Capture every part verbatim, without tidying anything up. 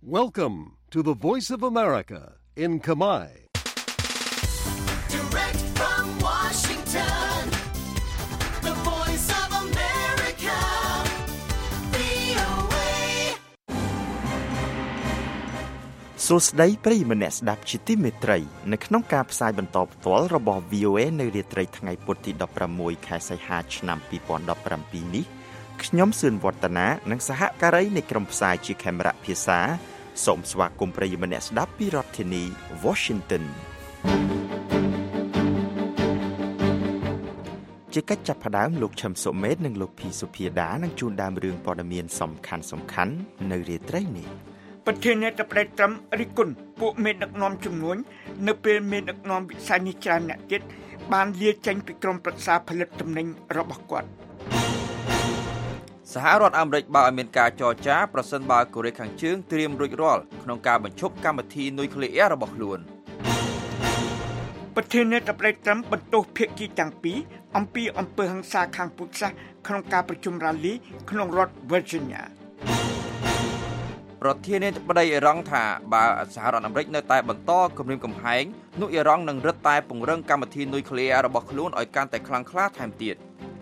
Welcome to the Voice of America in Khmer. Direct from Washington, the Voice of America, វី អូ เอសួស្តីប្រិយមិត្តអ្នកស្ដាប់ជាទីមេត្រីនៅក្នុងការផ្សាយបន្តផ្ទាល់របស់ វី អូ เอ នៅរាត្រីថ្ងៃពុធទីដប់ប្រាំមួយខែសីហាឆ្នាំពីរពាន់ដប់ប្រាំពីរនេះខ្ញុំសឿនវឌ្ឍនានិងសហការីនៃក្រុមផ្សាយជាខេមរៈភាសាសូមស្វាគមន៍ប្រិយមិត្តអ្នកស្ដាប់ពីរដ្ឋធានី Washington ជាកិច្ចចាប់ផ្ដើមលោកឈឹមសុមេតនិងលោកភីសុភាដានឹងជួនដើមរឿងព័ត៌មានសំខាន់សំខាន់នៅរាត្រីនេះប្រធានាធិបតីត្រឹមរិះគន់ពួកមេដឹកនាំជំនួញនៅពេលមេដឹកនាំវិស័យនេះច្រើនអ្នកទៀតបានលាចេញពីក្រុមប្រឹក្សាផលិតទំនិញរបស់គាត់សហរដ្ឋអាមេរិកបើឲ្យមានការចរចាប្រសិនបើកូរ៉េខាងជើងត្រៀមរួចរាល់ក្នុងការបញ្ឈប់កម្មវិធីនុយក្លេអ៊ែររបស់ខ្លួនប្រធានាធិបតីត្រឹមបន្ទោសភាគីទាំងពីរអំពីអំពើហិង្សាខាងពុទ្ធសាសន៍ក្នុងការប្រជុំរ៉ាលីក្នុងរដ្ឋ Virginia ប្រធានាធិបតីអ៊ីរ៉ង់ថាបើសហរដ្ឋអាមេរិកនៅតែបន្តគំរាមកំហែងនោះអ៊ីរ៉ង់នឹងរឹតតែពង្រឹងកម្មវិធីនុយក្លេអ៊ែររបស់ខ្លួនឲ្យកាន់តែខ្លាំងក្លាថែមទៀត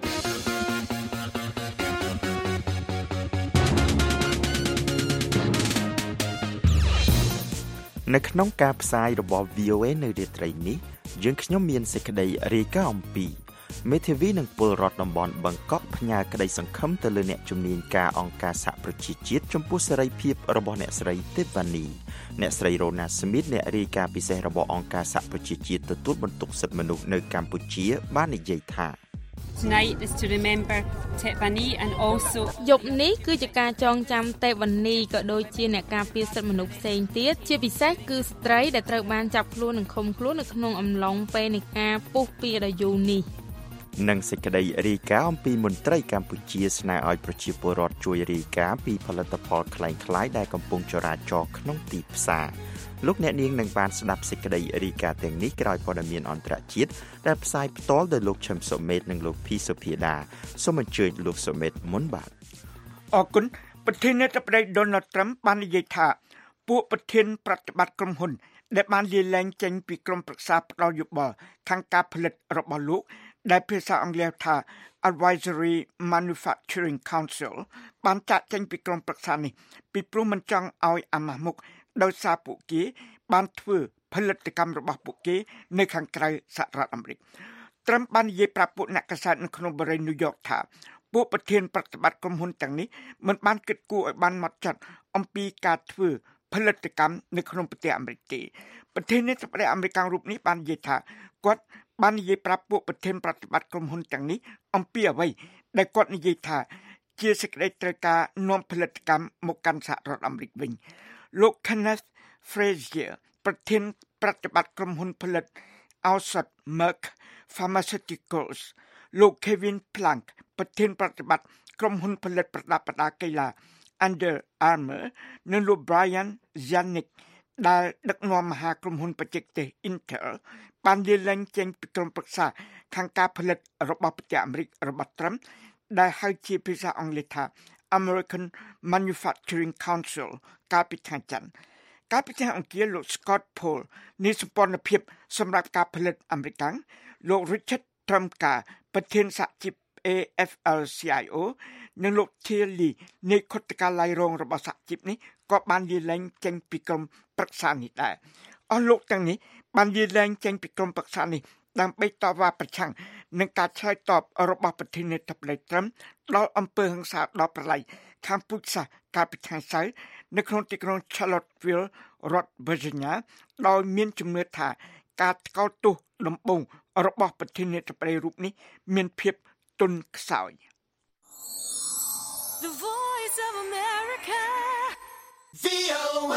នៅក្នុងការផ្សាយរបស់ វី អូ เอ នៅរាត្រីនេះយើងខ្ញុំមានសេចក្តីរាយការណ៍អំពីមេធាវីនិងពលរដ្ឋតំបន់បឹងកក់ផ្ញើក្តីសង្ឃឹមទៅលើអ្នកជំនាញការអង្គការសហប្រជាជាតិចំពោះសេរីភាពរបស់អ្នកស្រីទេវ៉ានីអ្នកស្រីរ៉ូណាស្មីតអ្នករាយការណ៍ពិសេសរបស់អង្គការសហប្រជាជាតិទទួលបន្ទុកសិទ្ធិមនុស្សនៅកម្ពុជាបាននិយាយថា Tonight is to remember Tevani and also យប់នេះគឺជាការចងចាំទេវ៉ានីក៏ដូចជាអ្នកការពារសិទ្ធិមនុស្សផ្សេងទៀតជាពិសេសគឺស្ត្រីដែលត្រូវបានចាប់ខ្លួននិងឃុំខ្លួននៅក្នុងអំឡុងពេលនៃការពុះពៀដ៏យូរនេះនិងសេចក្តីរាយការណ៍អំពីមន្ត្រីកម្ពុជាស្នើឲ្យប្រជាពលរដ្ឋជួយរាយការណ៍ពីផលិតផលคล้ายៗដែលកំពុងចរាចរក្នុងទីផ្សារលោកអ្នកនាងនឹងបានស្ដាប់សេចក្តីរាយការណ៍ទាំងនេះក្រោយព័ត៌មានអន្តរជាតិដែលផ្សាយផ្ទាល់ដោយលោកឈឹមសុមេតនិងលោកភីសុភាដាសូមអញ្ជើញលោកសុមេតមុនបាទអរគុណប្រធានាធិបតី Donald Trump បាននិយាយថាពួកប្រធានប្រតិបត្តិក្រុមហ៊ុនដែលបានលាលែងចេញពីក្រុមប្រឹក្សាផ្ដល់យោបល់ខាងការផលិតរបស់លោកដែលភាសាអង់គ្លេសថា Advisory Manufacturing Council បានចាក់ចេញពីក្រុមប្រឹក្សានេះពីព្រោះមិនចង់ឲ្យអាម៉ាស់មុខដោយសារពួកគេបានធ្វើផលិតកម្មរបស់ពួកគេនៅខាងក្រៅសហរដ្ឋអាមេរិកត្រឹមបាននិយាយប្រាប់ពួកអ្នកកាសែតនៅក្នុងបរិយា New York ថាពួកប្រធានប្រតិបត្តិក្រុមហ៊ុនទាំងនេះមិនបានគិតគូរឲ្យបានហ្មត់ចត់អំពីការធ្វើផលិតកម្មនៅក្នុងប្រទេសអាមេរិកទេប្រធានាធិបតីអាមេរិករូបនេះបាននិយាយថាគាត់បាននិយាយប្រាប់ពួកប្រធានប្រតិបត្តិក្រុមហ៊ុនទាំងនេះអំពីអ្វីដែលគាត់និយាយថាជាសេចក្តីត្រូវការនាំផលិតកម្មមកកាន់សហរដ្ឋអាមេរិកវិញលោក Kenneth Frazier ប្រធានប្រតិបត្តិក្រុមហ៊ុនផលិតឱសថ Merck Pharmaceuticals លោក Kevin Plank ប្រធានប្រតិបត្តិក្រុមហ៊ុនផលិតប្រដាប់ប្រដាកីឡា Under Armour និងលោក Brian Zanuck ដែលដឹកនាំមហាក្រុមហ៊ុនបច្ចេកទេស Intel បានលាលែងចេញពីក្រុមប្រឹក្សាខាងការផលិតរបស់ប្រទេសអាមេរិករបស់ត្រឹមដែលហៅជាភាសាអង់គ្លេសថា American Manufacturing Council កាលពីថ្ងៃច័ន្ទកាលពីថ្ងៃអង្គារលោក Scott Paul នៃសម្ព័ន្ធភាពសម្រាប់ការផលិតអាមេរិកលោក Richard Trumka ប្រធានសហជីព เอ เอฟ แอล ซี ไอ โอ និងលោក Thierry Lee នៃគណៈការឡាយរងរបស់សហជីពនេះក៏បានលាលែងចេញពីក្រុមប្រឹក្សានេះដែរអស់លោកទាំងនេះបានលាលែងចេញពីក្រុមប្រឹក្សានេះដើម្បីតវ៉ាប្រឆាំងនឹងការឆ្លើយតបរបស់ប្រធានាធិបតីត្រឹមដល់អំពើហិង្សាដល់ប្រឡាយខាងពុទ្ធសាសន៍កាលពីថ្ងៃសៅរ៍នៅក្នុងទីក្រុង Charlottesville រដ្ឋ Virginia ដោយមានជំនឿថាការថ្កោលទោសដំបូងរបស់ប្រធានាធិបតីរូបនេះមានភាពទន់ខ្សោយ The Voice of America វី អូ เอ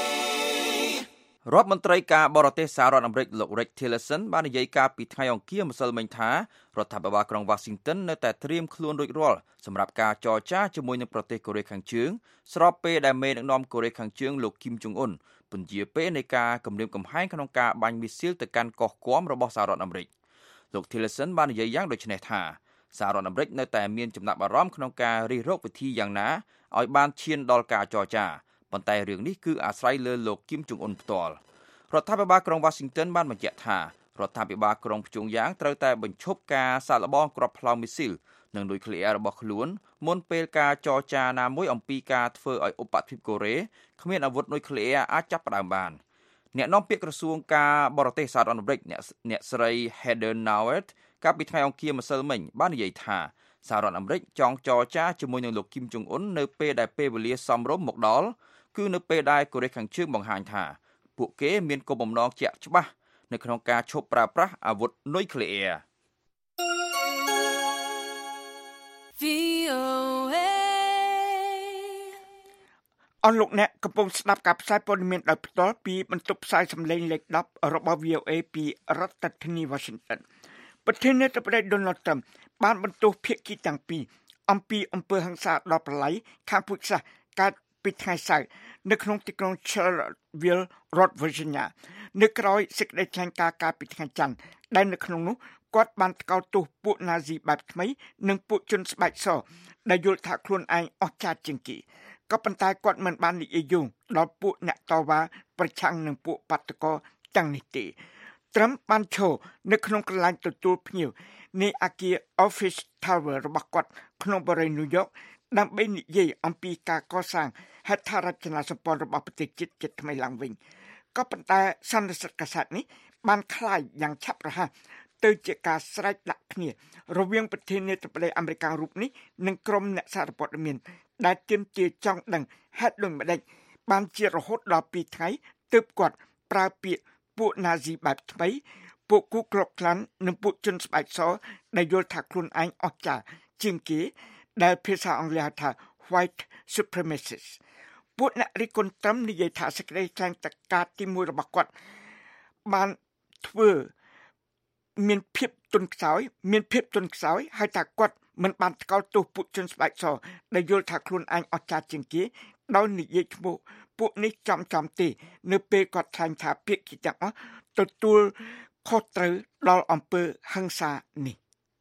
រដ្ឋមន្ត្រីការបរទេសសហរដ្ឋអាមេរិកលោក Rex Tillerson បាននិយាយការពីថ្ងៃអង្គារម្សិលមិញថារដ្ឋាភិបាលក្រុង Washington នៅតែត្រៀមខ្លួនរួចរាល់សម្រាប់ការចរចាជាមួយនឹងប្រទេសកូរ៉េខាងជើងស្របពេលដែលមេដឹកនាំកូរ៉េខាងជើងលោក Kim Jong Un ពន្យាពេលនៃការគម្រាមកំហែងក្នុងការបាញ់មីស៊ីលទៅកាន់កោះគាំរបស់សហរដ្ឋអាមេរិកលោក Tillerson បាននិយាយយ៉ាងដូចនេះថាសហរដ្ឋអាមេរិកនៅតែមានចំណាប់អារម្មណ៍ក្នុងការរិះរកវិធីយ៉ាងណាឲ្យបានឈានដល់ការចរចាប៉ុន្តែរឿងនេះគឺអាស្រ័យលើលោកគីមចុងអ៊ុនផ្ទាល់រដ្ឋាភិបាលក្រុង Washington បានបញ្ជាក់ថារដ្ឋាភិបាលក្រុងព្យុងយ៉ាងត្រូវតែបញ្ឈប់ការសាកល្បងគ្រាប់ផ្លោមមីស៊ីលនិងនុយក្លេអ៊ែររបស់ខ្លួនមុនពេលការចរចាណាមួយអំពីការធ្វើឲ្យឧបទ្វីបកូរ៉េគ្មានអាវុធនុយក្លេអ៊ែរអាចចាប់ផ្ដើមបានអ្នកនាំពាក្យក្រសួងការបរទេសសហរដ្ឋអាមេរិកអ្នកអ្នកស្រី Heather Nauert កាលពីថ្ងៃអង្គារម្សិលមិញបាននិយាយថាសហរដ្ឋអាមេរិកចង់ចរចាជាមួយនឹងលោកគីមចុងអ៊ុននៅពេលដែលពេលវេលាសមរម្យមកដល់គឺនៅពេលដែលកូរ៉េខាងជើងបង្ហាញថាពួកគេមានគោលបំណងជាក់ច្បាស់នៅក្នុងការឈប់ប្រើប្រាស់អាវុធនុយក្លេអ៊ែរអស់លោកអ្នកកំពុងស្ដាប់ការផ្សាយព័ត៌មានដោយផ្ទាល់ពីបន្ទប់ផ្សាយសម្លេងលេខដប់របស់ វី អូ អេ ពីរដ្ឋធានី Washington ប្រធានាធិបតី Donald Trump បានបន្ទោសភាគីទាំងពីរអំពីអំពើហិង្សាដ៏ប្រឡ័យខាងពូជសាសន៍កើតពីថ្ងៃសៅរ៍នៅក្នុងទីក្រុង Charlottesville រដ្ឋ Virginia នៅក្រោយសេចក្តីថ្លែងការណ៍កាលពីថ្ងៃច័ន្ទដែលនៅក្នុងនោះគាត់បានថ្កោលទោសពួកណាស៊ីបែបថ្មីនិងពួកជនស្បែកសដែលយល់ថាខ្លួនឯងអស្ចារ្យជាងគេក៏ប៉ុន្តែគាត់មិនបាននិយាយយងដល់ពួកអ្នកតវ៉ាប្រឆាំងនឹងពួកបាតុករទាំងនេះទេត្រឹមបានឈរនៅក្នុងកន្លែងទទួលភ្ញៀវនៃអគារ Office Tower របស់គាត់ក្នុងបរិយា New York ដើម្បីនិយាយអំពីការកសាងហេដ្ឋារចនាសម្ព័ន្ធរបស់ប្រទេសជាតិជាថ្មីឡើងវិញក៏ប៉ុន្តែសន្និសីទកសែតនេះបានคล้ายយ៉ាងឆាប់រហ័សទៅជាការស្រែកដាក់គ្នារវាងប្រធានាធិបតីអាមេរិករូបនេះនិងក្រុមអ្នកសារព័ត៌មានដែលទាមទារចង់ដឹងហេតុដូចម្តេចបានជារហូតដល់ពីរថ្ងៃទើបគាត់ប្រើពាក្យពួកណាស៊ីបែបថ្មីពួកគូក្របខ្លាំងនិងពួកជនស្បែកសដែលយល់ថាខ្លួនឯងអស្ចារ្យជាងគេដែលភាសាអង់គ្លេសហៅថា white supremacists ពួកអ្នករិះគន់ត្រឹមនិយាយថាសេចក្តីថ្លែងការណ៍ទីមួយរបស់គាត់បានធ្វើមានភាពទន់ខ្សោយមានភាពទន់ខ្សោយហើយថាគាត់មិនបានថ្កោលទោសពួកជនស្បែកសដែលយល់ថាខ្លួនឯងអស្ចារ្យជាងគេដោយនិយាយឈ្មោះពួកនេះចំចំទេនៅពេលគាត់ថ្លែងថាពាក្យទាំងអស់ទទួលខុសត្រូវដល់អំពើហិង្សានេះ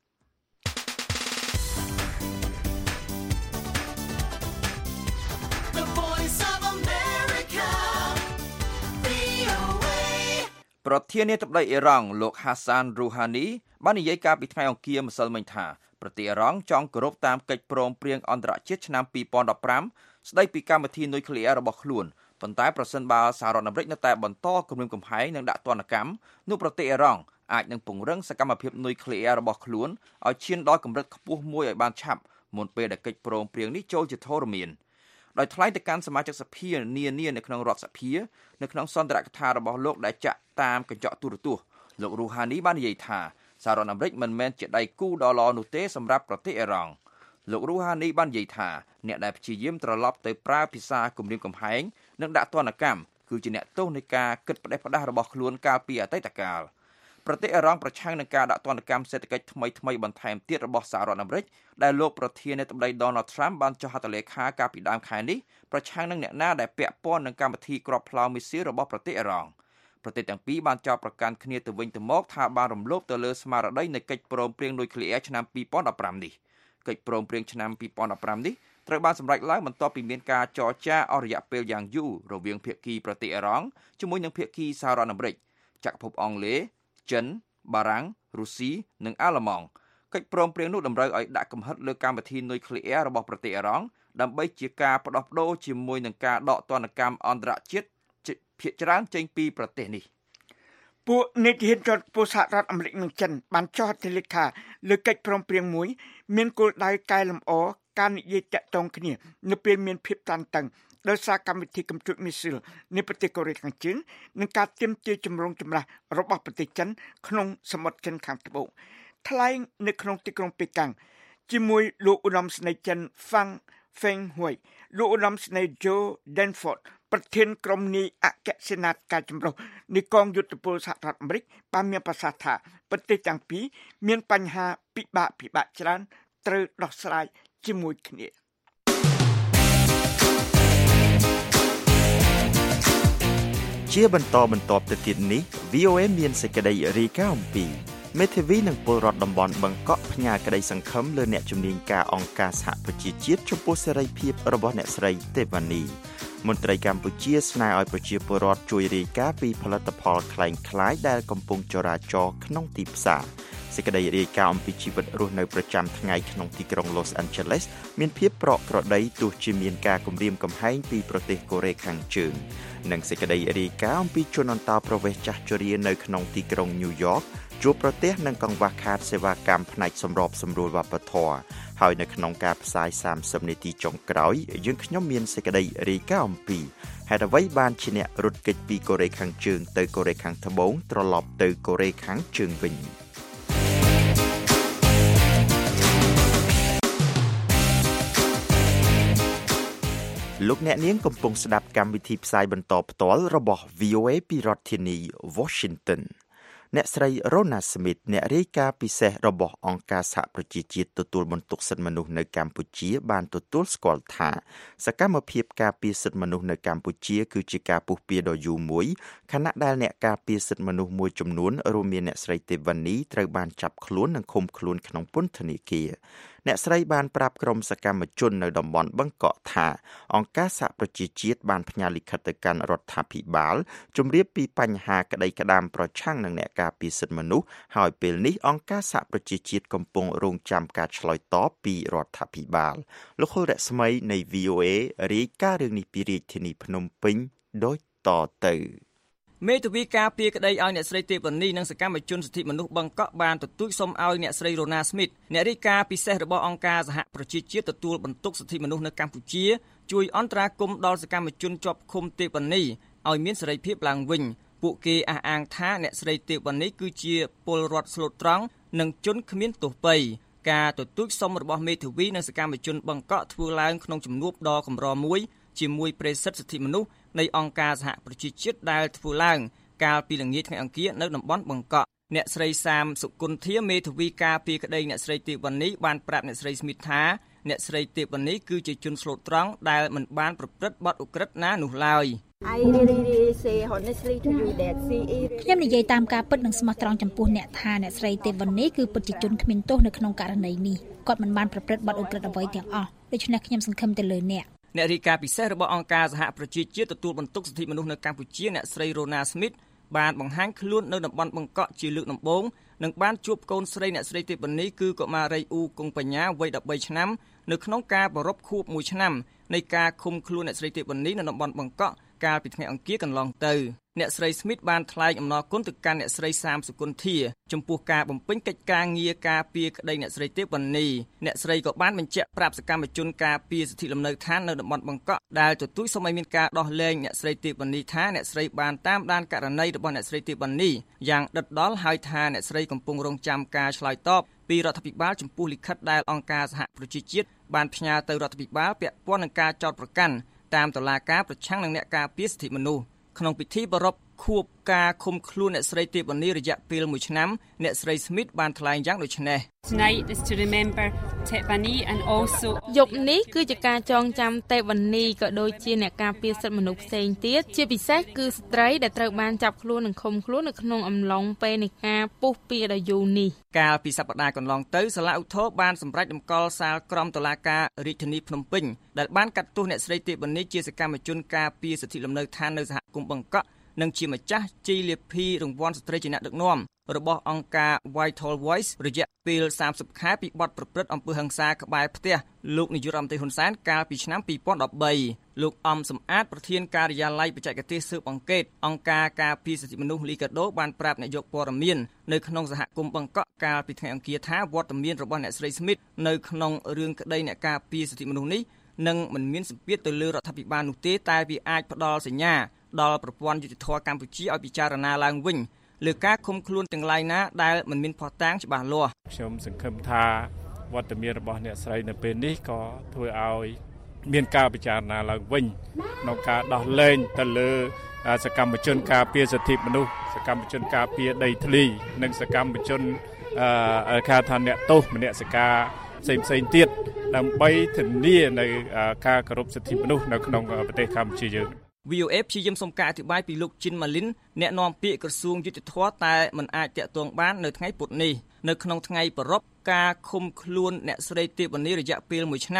ប្រធានាធិបតីអ៊ីរ៉ង់លោក Hassan Rouhani បាននិយាយកាលពីថ្ងៃអង្គារម្សិលមិញថាប្រទេសអ៊ីរ៉ង់ចង់គោរពតាមកិច្ចព្រមព្រៀងអន្តរជាតិឆ្នាំពីរពាន់ដប់ប្រាំស្តីពីកម្មវិធីនុយក្លេអ៊ែររបស់ខ្លួនប៉ុន្តែប្រសិនបើសហរដ្ឋអាមេរិកនៅតែបន្តគំរាមកំហែងនិងដាក់ទណ្ឌកម្មនោះប្រទេសអ៊ីរ៉ង់អាចនឹងពង្រឹងសកម្មភាពនុយក្លេអ៊ែររបស់ខ្លួនឲ្យឈានដល់កម្រិតខ្ពស់មួយឲ្យបានឆាប់មុនពេលដែលកិច្ចព្រមព្រៀងនេះចូលជាធរមានដោយថ្លែងទៅកាន់សមាជិកសភានានានៅក្នុងរដ្ឋសភានៅក្នុងសន្ទរកថារបស់លោកដែលចាក់តាមកញ្ចក់ទូរទស្សន៍លោក Rouhani បាននិយាយថាសហរដ្ឋអាមេរិកមិនមែនជាដៃគូដ៏ល្អនោះទេសម្រាប់ប្រទេសអ៊ីរ៉ង់លោក Rouhani បាននិយាយថាអ្នកដែលព្យាយាមត្រឡប់ទៅប្រើភាសាគំរាមកំហែងនិងដាក់ទណ្ឌកម្មគឺជាអ្នកទោសនៃការគិតផ្ដេសផ្ដាសរបស់ខ្លួនកាលពីអតីតកាលប្រទេសអ៊ីរ៉ង់ប្រឆាំងនឹងការដាក់ទណ្ឌកម្មសេដ្ឋកិច្ចថ្មីថ្មីបន្ថែមទៀតរបស់សហរដ្ឋអាមេរិកដែលលោកប្រធានាធិបតី Donald Trump បានចុះហត្ថលេខាកាលពីដើមខែនេះប្រឆាំងនឹងអ្នកណាដែលពាក់ព័ន្ធនឹងកម្មវិធីគ្រាប់ផ្លោមមីស៊ីលរបស់ប្រទេសអ៊ីរ៉ង់ប្រទេសទាំងពីរបានចោទប្រកាន់គ្នាទៅវិញទៅមកថាបានរំលោភទៅលើស្មារតីនៃកិច្ចព្រមព្រៀងនុយក្លេអ៊ែរឆ្នាំពីរពាន់ដប់ប្រាំនេះកិច្ចព្រមព្រៀងឆ្នាំពីរពាន់ដប់ប្រាំនេះត្រូវបានសម្រេចឡើងបន្ទាប់ពីមានការចរចាអស់រយៈពេលយ៉ាងយូររវាងភាគីប្រទេសអ៊ីរ៉ង់ជាមួយនឹងភាគីសហរដ្ឋអាមេរិកចក្រភពអង់គ្លេសចិនបារាំងរុស្ស៊ីនិងអាល្លឺម៉ង់កិច្ចព្រមព្រៀងនោះតម្រូវឲ្យដាក់កំហិតលើកម្មវិធីនុយក្លេអ៊ែររបស់ប្រទេសអ៊ីរ៉ង់ដើម្បីជាការផ្ដោះប្ដូរជាមួយនឹងការដកទណ្ឌកម្មអន្តរជាតិភាគច្រើនចេញពីប្រទេសនេះពួកនេតិហេតុរដ្ឋពលសហរដ្ឋអាមេរិកនិងចិនបានចុះហត្ថលេខាលើកិច្ចព្រមព្រៀងមួយមានគោលដៅកែលម្អការនិយាយតាក់ទងគ្នានៅពេលមានភាពតានតឹងដោយសារកម្មវិធីកំទេចមីស៊ីលនៃប្រទេសកូរ៉េខាងជើងនិងការទាមទារចម្រូងចម្រាសរបស់ប្រទេសចិនក្នុងសមុទ្រចិនខាងត្បូងថ្លែងនៅក្នុងទីក្រុងប៉េកាំងជាមួយលោកឧត្តមស្នេហ៍ចិន Fang Fenghui លោកឧត្តមស្នេហ៍ Joe Danforth ប្រធានក្រុមនាយអគ្គសេនាធិការចម្រុះនៃកងយុទ្ធពលសហរដ្ឋអាមេរិកបានមានប្រសាសន៍ថាប្រទេសទាំងពីរមានបញ្ហាពិបាកពិបាកច្រើនត្រូវដោះស្រាយជាមួយគ្នាជាបន្តបន្ទាប់ទៅទៀតនេះ វី អូ អេ មានសេចក្តីរាយការណ៍អំពីមេធាវីនិងពលរដ្ឋតំបន់បឹងកក់ផ្ញើក្តីសង្ឃឹមលើអ្នកជំនាញការអង្គការសហប្រជាជាតិចំពោះសេរីភាពរបស់អ្នកស្រីទេវ៉ានីមន្ត្រីកម្ពុជាស្នើឲ្យប្រជាពលរដ្ឋជួយរាយការណ៍ពីផលិតផលคล้ายៗដែលកំពុងចរាចរក្នុងទីផ្សារសេចក្តីរាយការណ៍អំពីជីវិតរស់នៅប្រចាំថ្ងៃក្នុងទីក្រុង Los Angeles មានភាពប្រក្រតីទោះជាមានការគំរាមកំហែងពីប្រទេសកូរ៉េខាងជើងនិងសេចក្តីរាយការណ៍អំពីជនអន្តោប្រវេសន៍ចាស់ជរានៅក្នុងទីក្រុង New York ជួបប្រទះនឹងកង្វះខាតសេវាកម្មផ្នែកសម្របសម្រួលវប្បធម៌ហើយនៅក្នុងការផ្សាយសាមសិបនាទីចុងក្រោយយើងខ្ញុំមានសេចក្តីរាយការណ៍អំពីហេតុអ្វីបានជាអ្នករត់គេចពីកូរ៉េខាងជើងទៅកូរ៉េខាងត្បូងត្រឡប់ទៅកូរ៉េខាងជើងវិញលោកអ្នកនាងកំពុងស្ដាប់កម្មវិធីផ្សាយបន្តផ្ទាល់របស់ វី អូ เอ ពីរដ្ឋធានី Washington អ្នកស្រី Rona Smith អ្នករាយការណ៍ពិសេសរបស់អង្គការសហប្រជាជាតិទទួលបន្ទុកសិទ្ធិមនុស្សនៅកម្ពុជាបានទទួលស្គាល់ថាសកម្មភាពការពារសិទ្ធិមនុស្សនៅកម្ពុជាគឺជាការពុះពៀដ៏យូរមួយខណៈដែលអ្នកការពារសិទ្ធិមនុស្សមួយចំនួនរួមមានអ្នកស្រីទេវណ្ណីត្រូវបានចាប់ខ្លួននិងឃុំខ្លួនក្នុងពន្ធនាគារអ្នកស្រីបានប្រាប់ក្រុមសកម្មជននៅតំបន់បឹងកក់ថាអង្គការសហប្រជាជាតិបានផ្ញើលិខិតទៅកាន់រដ្ឋាភិបាលជម្រាបពីបញ្ហាក្តីក្តាមប្រឆាំងនឹងអ្នកការពារសិទ្ធិមនុស្សហើយពេលនេះអង្គការសហប្រជាជាតិកំពុងរងចាំការឆ្លើយតបពីរដ្ឋាភិបាលលោកហុលរស្មីនៃ វី អូ เอ រាយការណ៍រឿងនេះពីរាជធានីភ្នំពេញដូចតទៅមេធាវីការពារក្តីឲ្យអ្នកស្រីទេវណ្ណីនិងសកម្មជនសិទ្ធិមនុស្សបឹងកក់បានទទូចសុំឲ្យអ្នកស្រី Rona Smith អ្នករាយការណ៍ពិសេសរបស់អង្គការសហប្រជាជាតិទទួលបន្ទុកសិទ្ធិមនុស្សនៅកម្ពុជាជួយអន្តរាគមន៍ដល់សកម្មជនជាប់ឃុំទេវណ្ណីឲ្យមានសេរីភាពឡើងវិញពួកគេអះអាងថាអ្នកស្រីទេវណ្ណីគឺជាពលរដ្ឋស្លូតត្រង់និងជនគ្មានទោសពៃការទទូចសុំរបស់មេធាវីនិងសកម្មជនបឹងកក់ធ្វើឡើងក្នុងជំនួបដ៏កម្រមួយជាមួយប្រេសិទ្ធសិទ្ធិមនុស្សនៃអង្គការសហប្រជាជាតិដែលធ្វើឡើងកាលពីល្ងាចថ្ងៃអង្គារនៅតំបន់បឹងកក់អ្នកស្រីសាមសុគន្ធាមេធាវីការពារក្តីអ្នកស្រីទេវណ្ណីបានប្រាប់អ្នកស្រីស្មីតថាអ្នកស្រីទេវណ្ណីគឺជាជនស្លូតត្រង់ដែលមិនបានប្រព្រឹត្តបទឧក្រិដ្ឋណានោះឡើយខ្ញុំនិយាយតាមការពិតនិងស្មោះត្រង់ចំពោះអ្នកថាអ្នកស្រីទេវណ្ណីគឺពិតជាជនគ្មានទោសនៅក្នុងករណីនេះគាត់មិនបានប្រព្រឹត្តបទឧក្រិដ្ឋអ្វីទាំងអស់ដូច្នេះខ្ញុំសង្ឃឹមទៅលើអ្នកអ្នករាយការណ៍ពិសេសរបស់អង្គការសហប្រជាជាតិទទួលបន្ទុកសិទ្ធិមនុស្សនៅកម្ពុជាអ្នកស្រី Rona Smith បានបង្ហាញខ្លួននៅតំបន់បឹងកក់ជាលើកដំបូងនិងបានជួបកូនស្រីអ្នកស្រីទេវណ្ណីគឺកុមារីអ៊ូគង់បញ្ញាវ័យដប់បីឆ្នាំនៅក្នុងការប្រារព្ធខួបមួយឆ្នាំនៃការឃុំខ្លួនអ្នកស្រីទេវណ្ណីនៅតំបន់បឹងកក់កាលពីថ្ងៃអង្គារកន្លងទៅអ្នកស្រី Smith បានថ្លែងអំណរគុណទៅកាន់អ្នកស្រីសាមសុគន្ធាចំពោះការបំពេញកិច្ចការងារការពារក្តីអ្នកស្រីទេវណ្ណីអ្នកស្រីក៏បានបញ្ជាក់ប្រាប់សកម្មជនការពារសិទ្ធិលំនៅឋាននៅតំបន់បឹងកក់ដែលទទូចសូមឲ្យមានការដោះលែងអ្នកស្រីទេវណ្ណីថាអ្នកស្រីបានតាមដានករណីរបស់អ្នកស្រីទេវណ្ណីយ៉ាងដិតដល់ហើយថាអ្នកស្រីកំពុងរងចាំការឆ្លើយតបពីរដ្ឋាភិបាលចំពោះលិខិតដែលអង្គការសហប្រជាជាតិបានផ្ញើទៅរដ្ឋាភិបាលពាក់ព័ន្ធនឹងការចោទប្រកាន់តាមតុលាការប្រឆាំងនឹងអ្នកការពារសិទ្ធិមនុស្សក្នុងពិធីប្រារព្ធខួបការឃុំខ្លួនអ្នកស្រីទេវណ្ណីរយៈពេលមួយឆ្នាំអ្នកស្រី Smith បានថ្លែងយ៉ាងដូចនេះ Tonight is to remember Tepani and also យប់នេះគឺជាការចងចាំទេវណ្ណីក៏ដូចជាអ្នកការពារសិទ្ធិមនុស្សផ្សេងទៀតជាពិសេសគឺស្ត្រីដែលត្រូវបានចាប់ខ្លួននិងឃុំខ្លួននៅក្នុងអំឡុងពេលនៃការពុះពៀដ៏យូរនេះកាលពីសប្តាហ៍កន្លងទៅសាលាឧទ្ធរបានសម្រេចតម្កល់សាលក្រមតុលាការរាជធានីភ្នំពេញដែលបានកាត់ទោសអ្នកស្រីទេវណ្ណីជាសកម្មជនការពារសិទ្ធិលំនៅឋាននៅសហគមន៍បឹងកក់និងជាម្ចាស់ជ័យលាភីរង្វាន់ស្ត្រីជាអ្នកដឹកនាំរបស់អង្គការ Vital Voice រយៈពេលសាមសិបខែពីបទប្រព្រឹត្តអំពើហិង្សាក្បែរផ្ទះលោកនាយករដ្ឋមន្ត្រីហ៊ុនសែនកាលពីឆ្នាំពីរពាន់ដប់បីលោកអំសំអាតប្រធានការិយាល័យបច្ចេកទេសស៊ើបអង្កេតអង្គការការពារសិទ្ធិមនុស្សលីកាដូបានប្រាប់អ្នកយកព័ត៌មាននៅក្នុងសហគមន៍បឹងកក់កាលពីថ្ងៃអង្គារថាវត្តមានរបស់អ្នកស្រី Smith នៅក្នុងរឿងក្តីអ្នកការពារសិទ្ធិមនុស្សនេះនឹងមិនមានសម្ពាធទៅលើរដ្ឋាភិបាលនោះទេតែវាអាចផ្ដល់សញ្ញាដល់ប្រព័ន្ធយុតិធធម៌កម្ពុជាឲ្យពិចារណាឡើងវិញលើការឃុំខ្លួនទាំងឡាយណាដែលមិនមានភស្តុតាងច្បាស់លាស់ខ្ញុំសង្ឃឹមថាវត្តមានរបស់អ្នកស្រីនៅពេលនេះក៏ធ្វើឲ្យមានការពិចារណាឡើងវិញក្នុងការដោះលែងទៅលើសកម្មជនការពារសិទ្ធិមនុស្សសកម្មជនការពារដីធ្លីនិងសកម្មជនអឺខាថាអ្នកទោសមនសិការផ្សេងផ្សេងទៀតដើម្បីធានានៅការគោរពសិទ្ធិមនុស្សនៅក្នុងប្រទេសកម្ពុជាយើងវី អូ เอ ព្យាយាមសុំការអធិប្បាយពីលោកជីនម៉ាលីនអ្នកនាំពាក្យក្រសួងយុតិធធម៌តែមិនអាចតាក់ទងបាននៅថ្ងៃពុធនេះនៅក្នុងថ្ងៃប្រារព្ធការឃុំខ្លួនអ្នកស្រីទេវណ្ណីរយៈពេលមួយឆ្នាំ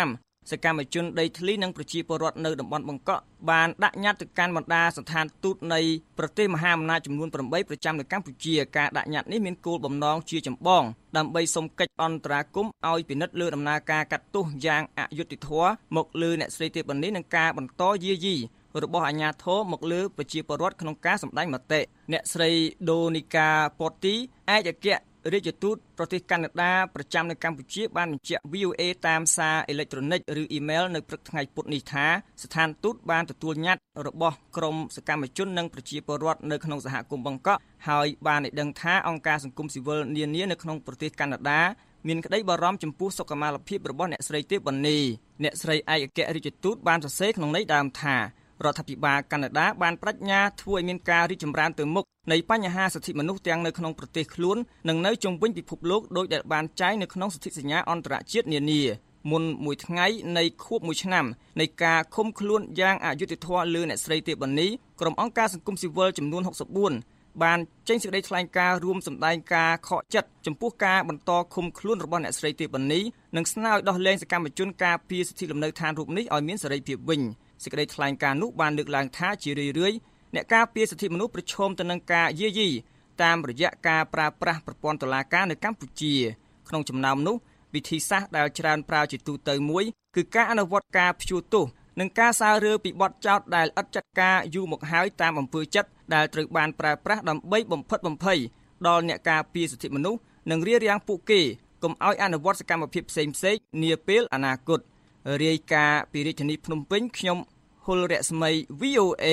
សកម្មជនដីធ្លីនិងប្រជាពលរដ្ឋនៅតំបន់បង្កក់បានដាក់ញត្តិទៅកាន់បណ្ដាស្ថានទូតនៃប្រទេសមហាអំណាចចំនួនប្រាំប្រចាំនៅកម្ពុជាការដាក់ញត្តិនេះមានគោលបំណងជាចម្បងដើម្បីសុំកិច្ចអន្តរាគមន៍ឲ្យពិនិត្យលើដំណើរការកាត់ទោសយ៉ាងអយុត្តិធម៌មកលើអ្នកស្រីទេពនីនិងការបន្តយាយីរបស់អាជ្ញាធរមកលើប្រជាពលរដ្ឋក្នុងការសម្ដែងមតិអ្នកស្រីដូនីកាប៉ូទីឯកអគ្គរាជទូតប្រទេសកាណាដាប្រចាំនៅកម្ពុជាបានបញ្ជាក់ V O A តាមសារអេឡិចត្រូនិកឬអ៊ីមែលនៅព្រឹកថ្ងៃពុធនេះថាស្ថានទូតបានទទួលញត្តិរបស់ក្រុមសកម្មជននិងប្រជាពលរដ្ឋនៅក្នុងសហគមន៍បង្កក់ហើយបានឲ្យដឹងថាអង្គការសង្គមស៊ីវិលនានានៅក្នុងប្រទេសកាណាដាមានក្តីបារម្ភចំពោះសុខុមាលភាពរបស់អ្នកស្រីទេពវណ្ណីអ្នកស្រីឯកអគ្គរាជទូតបានសរសេរក្នុងន័យដើមថារដ្ឋាភិបាលកាណាដាបានប្រាជ្ញាធ្វើឲ្យមានការរីកចម្រើនទៅមុខនៃបញ្ហាសិទ្ធិមនុស្សទាំងនៅក្នុងប្រទេសខ្លួននិងនៅជុំវិញពិភពលោកដោយដែលបានចែងនៅក្នុងសន្ធិសញ្ញាអន្តរជាតិនានាមុនមួយថ្ងៃនៃខួបមួយឆ្នាំនៃការឃុំខ្លួនយ៉ាងអយុត្តិធម៌លើអ្នកស្រីទេពវណ្ណីក្រុមអង្គការសង្គមស៊ីវិលចំនួនហុកសិបបួនបានចេញសេចក្តីថ្លែងការណ៍រួមសម្ដែងការខកចិត្តចំពោះការបន្តឃុំខ្លួនរបស់អ្នកស្រីទេពវណ្ណីនិងស្នើឲ្យដោះលែងសកម្មជនការពារសិទ្ធិលំនៅឋានរូបនេះឲ្យមានសេរីភាពវិញសេចក្តីថ្លែងការណ៍នោះបានលើកឡើងថាជារឿយៗអ្នកការពារសិទ្ធិមនុស្សប្រឈមទៅនឹងការយាយីតាមរយៈការប្រើប្រាស់ប្រព័ន្ធតុលាការនៅកម្ពុជាក្នុងចំណោមនោះវិធីសាស្ត្រដែលច្រើនប្រើជាទូទៅមួយគឺការអនុវត្តការព្យួរទោសនិងការសាររើពីបទចោទដែលឥតចាត់ការយូរមកហើយតាមអំពើចិត្តដែលត្រូវបានប្រើប្រាស់ដើម្បីបំផិតបំភ័យដល់អ្នកការពារសិទ្ធិមនុស្សនិងរារាំងពួកគេកុំឲ្យអនុវត្តសកម្មភាពផ្សេងៗនាពេលអនាគតរាយការណ៍ពីរាជធានីភ្នំពេញខ្ញុំហុលរស្មី V O A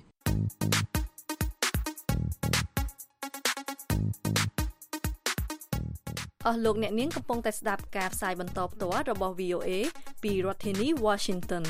អស់លោកអ្នកនាងកំពុងតែស្ដាប់ការផ្សាយបន្តផ្ទាល់របស់ V O A ពីរដ្ឋធានី Washington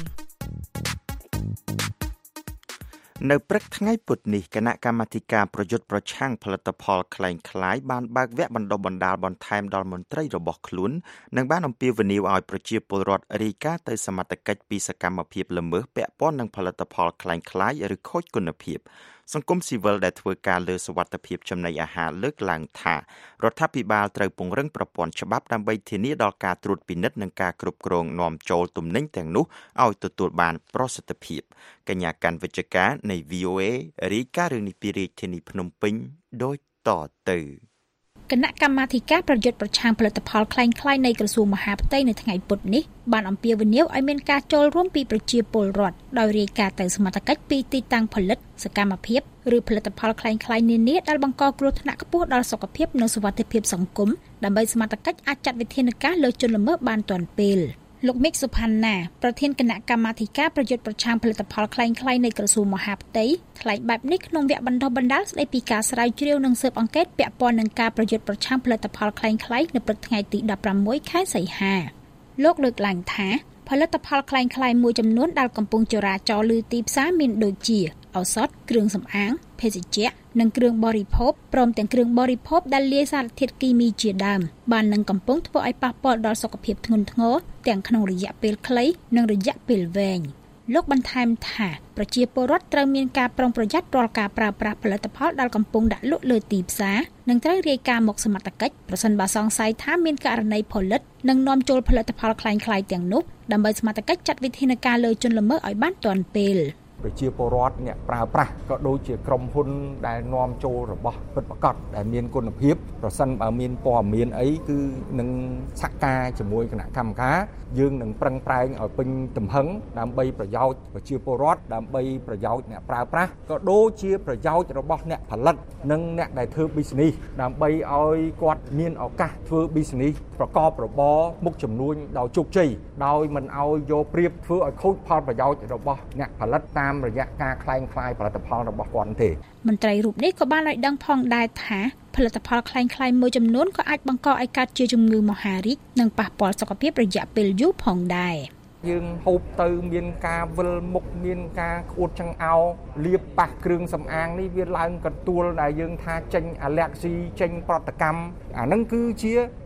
នៅព្រឹកថ្ងៃពុធនេះគណៈកម្មាធិការប្រយុទ្ធប្រឆាំងផលិតផលក្លែងក្លាយបានបើកវគ្គបណ្ដុះបណ្ដាលបន្ថែមដល់មន្ត្រីរបស់ខ្លួននិងបានអំពាវនាវឲ្យប្រជាពលរដ្ឋរាយការណ៍ទៅសមត្ថកិច្ចពីសកម្មភាពល្មើសពាក់ព័ន្ធនឹងផលិតផលក្លែងក្លាយឬខូចគុណភាពសង្គមស៊ីវិលដែលធ្វើការលើសុវត្ថិភាពចំណីអាហារលើកឡើងថារដ្ឋាភិបាលត្រូវពង្រឹងប្រព័ន្ធច្បាប់ដើម្បីធានាដល់ការត្រួតពិនិត្យនិងការគ្រប់គ្រងនាំចូលទំនិញទាំងនោះឲ្យទទួលបានប្រសិទ្ធភាពកញ្ញាកាន់វិជ្ជការនៃ V O A រាយការណ៍រឿងនេះពីរាជធានីភ្នំពេញដូចតទៅគណៈកម្មាធិការប្រយុទ្ធប្រឆាំងផលិតផលក្លែងក្លាយនៃក្រសួងមហាផ្ទៃនៅថ្ងៃពុធនេះបានអំពាវនាវឲ្យមានការចូលរួមពីប្រជាពលរដ្ឋដោយរាយការណ៍ទៅសមត្ថកិច្ចពីទីតាំងផលិតសកម្មភាពឬផលិតផលក្លែងក្លាយនានាដែលបង្កគ្រោះថ្នាក់ខ្ពស់ដល់សុខភាពនិងសុវត្ថិភាពសង្គមដើម្បីសមត្ថកិច្ចអាចចាត់វិធានការលើជនល្មើសបានទាន់ពេលលោកមិកសុផាន់ណាប្រធានគណៈកម្មាធិការប្រយុទ្ធប្រឆាំងផលិតផលក្លែងក្លាយនៃក្រសួងមហាផ្ទៃថ្លែងបែបនេះក្នុងវគ្គបណ្ដុះបណ្ដាលស្ដីពីការស្រាវជ្រាវនិងស៊ើបអង្កេតពាក់ព័ន្ធនឹងការប្រយុទ្ធប្រឆាំងផលិតផលក្លែងក្លាយនៅព្រឹកថ្ងៃទីដប់ប្រាំមួយខែសីហាលោកលើកឡើងថាផលិតផលក្លែងក្លាយមួយចំនួនដែលកំពុងចរាចរលើទីផ្សារមានដូចជាឱសថគ្រឿងសម្អាងភេសជ្ជៈនិងគ្រឿងបរិភោគព្រមទាំងគ្រឿងបរិភោគដែលលាយសារធាតុគីមីជាដើមបាននឹងកំពុងធ្វើឲ្យប៉ះពាល់ដល់សុខភាពធ្ងន់ធ្ងរទាំងក្នុងរយៈពេលខ្លីនិងរយៈពេលវែងលោកបន្ថែមថាប្រជាពលរដ្ឋត្រូវមានការប្រុងប្រយ័ត្នរាល់ការប្រើប្រាស់ផលិតផលដែលកំពុងដាក់លក់លើទីផ្សារនិងត្រូវរាយការណ៍មកសមត្ថកិច្ចប្រសិនបើសង្ស័យថាមានករណីផលិតនិងនាំចូលផលិតផលក្លែងក្លាយទាំងនោះដើម្បីសមត្ថកិច្ចចាត់វិធានការលើជនល្មើសឲ្យបានទាន់ពេលប្រជាពលរដ្ឋអ្នកប្រើប្រាស់ក៏ដូចជាក្រុមហ៊ុនដែលនាំចូលរបស់ពិតប្រាកដដែលមានគុណភាពប្រសិនបើមានព័ត៌មានអីគឺនឹងសហការជាមួយគណៈកម្មការយើងនឹងប្រឹងប្រែងឲ្យពេញទំហឹងដើម្បីប្រយោជន៍ប្រជាពលរដ្ឋដើម្បីប្រយោជន៍អ្នកប្រើប្រាស់ក៏ដូចជាប្រយោជន៍របស់អ្នកផលិតនិងអ្នកដែលធ្វើ business ដើម្បីឲ្យគាត់មានឱកាសធ្វើ business ប្រកបរបរមុខចំនួនដោយជោគជ័យដោយមិនឲ្យយកប្រៀបធ្វើឲ្យខូចផលប្រយោជន៍របស់អ្នកផលិតតាមរយៈការคล้ายคล้ายផលិតផលរបស់គាត់ទេមន្ត្រីរូបនេះក៏បានឲ្យដឹងផងដែរថាផលិតផលคล้ายคล้ายមួយចំនួនក៏អាចបង្កឲ្យកើតជាជំងឺមហារីកនិងប៉ះពាល់សុខភាពរយៈពេលយូរផងដែរយើងហូបទៅមានការវិលមុខមានការក្អួតចង្អោរលាបប៉ះគ្រឿងសម្អាងនេះវាឡើងកន្ទួលដែលយើងថាចេញអាឡែកស៊ីចេញប្រតិកម្មអាហ្នឹងគឺជា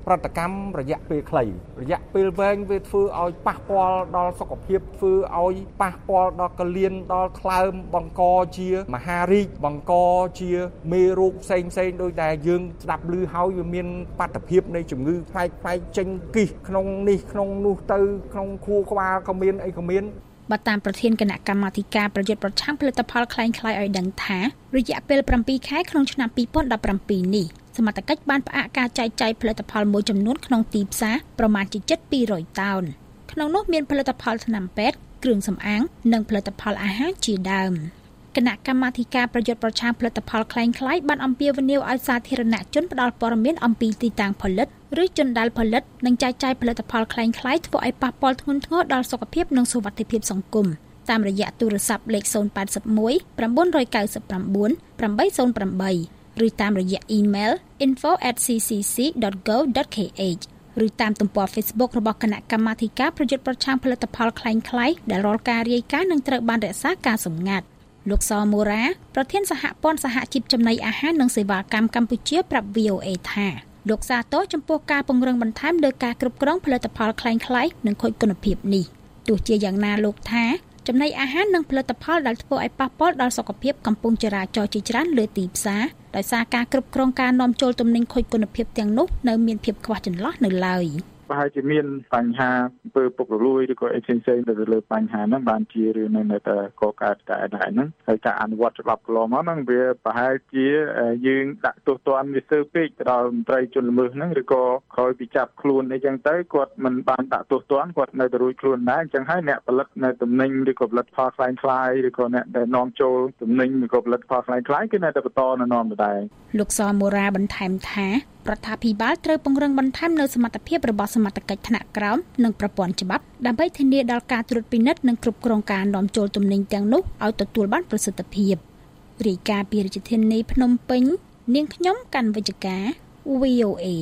ប្រតិកម្មរយៈពេលខ្លីរយៈពេលវែងវាធ្វើឲ្យប៉ះពាល់ដល់សុខភាពធ្វើឲ្យប៉ះពាល់ដល់កលៀនដល់ថ្លើមបង្កជាមហារីកបង្កជាមេរោគផ្សេងផ្សេងដោយដែលយើងស្ដាប់ឮហើយវាមានបាតុភិបនៃជំងឺផ្លែកផ្លែកចេញគិសក្នុងនេះក្នុងនោះទៅក្នុងខួរក្បាលក៏មានអីក៏មានបើតាមប្រធានគណៈកម្មាធិការប្រយុទ្ធប្រឆាំងផលិតផលក្លែងក្លាយឲ្យដឹងថារយៈពេល7ខែក្នុងឆ្នាំ2017នេះសមត្ថកិច្ចបានផ្អាកការចែកចាយផលិតផលមួយចំនួនក្នុងទីផ្សារប្រមាណជាជិតពីររយតោនក្នុងនោះមានផលិតផលថ្នាំពេទ្យគ្រឿងសម្អាងនិងផលិតផលអាហារជាដើមគណៈកម្មាធិការប្រយុទ្ធប្រឆាំងផលិតផលក្លែងក្លាយបានអំពាវនាវឲ្យសាធារណជនផ្ដល់ព័ត៌មានអំពីទីតាំងផលិតឬជនដែលផលិតនិងចែកចាយផលិតផលក្លែងក្លាយធ្វើឲ្យប៉ះពាល់ធ្ងន់ធ្ងរដល់សុខភាពនិងសុវត្ថិភាពសង្គមតាមរយៈទូរស័ព្ទលេខศูนย์ แปด หนึ่ง เก้า เก้า เก้า เก้า แปด ศูนย์ แปด ឬតាមរយៈ email info at c c c dot go dot k h ឬតាមទំព័រ Facebook របស់គណៈកម្មាធិការប្រយុទ្ធប្រឆាំងផលិតផលក្លែងក្លាយដែលរាល់ការរាយការណ៍នឹងត្រូវបានរក្សាការសម្ងាត់លោកសមូរ៉ាប្រធានសហព័ន្ធសហជីពចំណីអាហារនិងសេវាកម្មកម្ពុជាប្រាប់ វី អូ เอ ថាលោកសាទរចំពោះការពង្រឹងបន្ថែមលើការគ្រប់គ្រងផលិតផលក្លែងក្លាយនិងខូចគុណភាពនេះទោះជាយ៉ាងណាលោកថាចំណីអាហារនិងផលិតផលដែលធ្វើឲ្យប៉ះពាល់ដល់សុខភាពកំពុងចរាចរជាច្រើនលើទីផ្សារដោយសារការគ្រប់គ្រងការនាំចូលទំនិញខូចគុណភាពទាំងនោះនៅមានភាពខ្វះចន្លោះនៅឡើយប្រហែលជាមានបញ្ហាអំពើពុករលួយឬក៏អីផ្សេងៗទៅលើបញ្ហាហ្នឹងបានជារឿងនៅតែកកើតតែដែរហ្នឹងហើយការអនុវត្តច្បាប់កន្លងមកហ្នឹងវាប្រហែលជាយើងដាក់ទោសទណ្ឌវាសើពេកទៅដល់មន្ត្រីជនល្មើសហ្នឹងឬក៏ក្រោយពីចាប់ខ្លួនអីចឹងទៅគាត់មិនបានដាក់ទោសទណ្ឌគាត់នៅតែរួចខ្លួនដែរអញ្ចឹងហើយអ្នកផលិតនៅទំនិញឬក៏ផលិតផលខ្លែងខ្លាយឬក៏អ្នកដែលនាំចូលទំនិញឬក៏ផលិតផលខ្លែងខ្លាយគឺនៅតែបន្តនៅនាំដដែលលោកសមូរ៉ាបន្ថែមថារដ្ឋាភិបាលត្រូវពង្រឹងបន្ថែមនូវសមត្ថភាពរបស់សមត្ថកិច្ចថ្នាក់ក្រោមនិងប្រព័ន្ធច្បាប់ដើម្បីធានាដល់ការត្រួតពិនិត្យនិងគ្រប់គ្រងការនាំចូលទំនិញទាំងនោះឲ្យទទួលបានប្រសិទ្ធភាពរាយការណ៍ពីរាជធានីភ្នំពេញនាងខ្ញុំកាន់វិជ្ជការ វី អូ เอ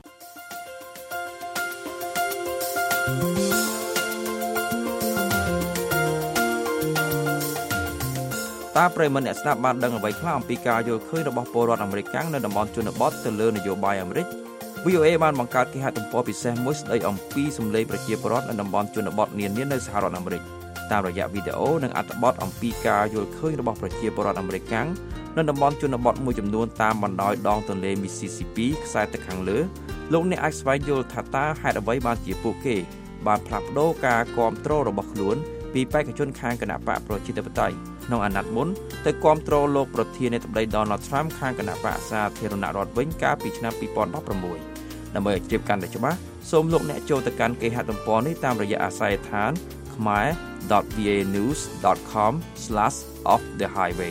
តើប្រិយមិត្តអ្នកស្ដាប់បានដឹងអ្វីខ្លះអំពីការយល់ឃើញរបស់ពលរដ្ឋអាមេរិកកាំងនៅតំបន់ជនបទទៅលើនយោបាយអាមេរិក វី អូ เอ បានបង្កើតគេហទំព័រពិសេសមួយស្ដីអំពីសម្លេងប្រជាពលរដ្ឋនៅតំបន់ជនបទនានានៅសហរដ្ឋអាមេរិកតាមរយៈវីដេអូនិងអត្ថបទអំពីការយល់ឃើញរបស់ប្រជាពលរដ្ឋអាមេរិកកាំងនៅតំបន់ជនបទមួយចំនួនតាមបណ្ដោយដងទន្លេ Mississippi ខ្សែទឹកខាងលើលោកអ្នកអាចស្វែងយល់ថាតើហេតុអ្វីបានជាពួកគេបានផ្លាស់ប្ដូរការគាំទ្ររបស់ខ្លួនពីបេក្ខជនខាងគណបកប្រជាធិបតេយ្យក្នុងអាណត្តិមុនទៅគាំទ្រលោកប្រធានាធិបតី Donald Trump ខាងគណបកសាធារណរដ្ឋវិញកាលពីឆ្នាំពីរពាន់ដប់ប្រាំមួយដើម្បីឲ្យជ្រាបកាន់តែច្បាស់សូមលោកអ្នកចូលទៅកាន់គេហទំព័រនេះតាមរយៈអាស័យដ្ឋាន khmer dot v a news dot com slash off the highway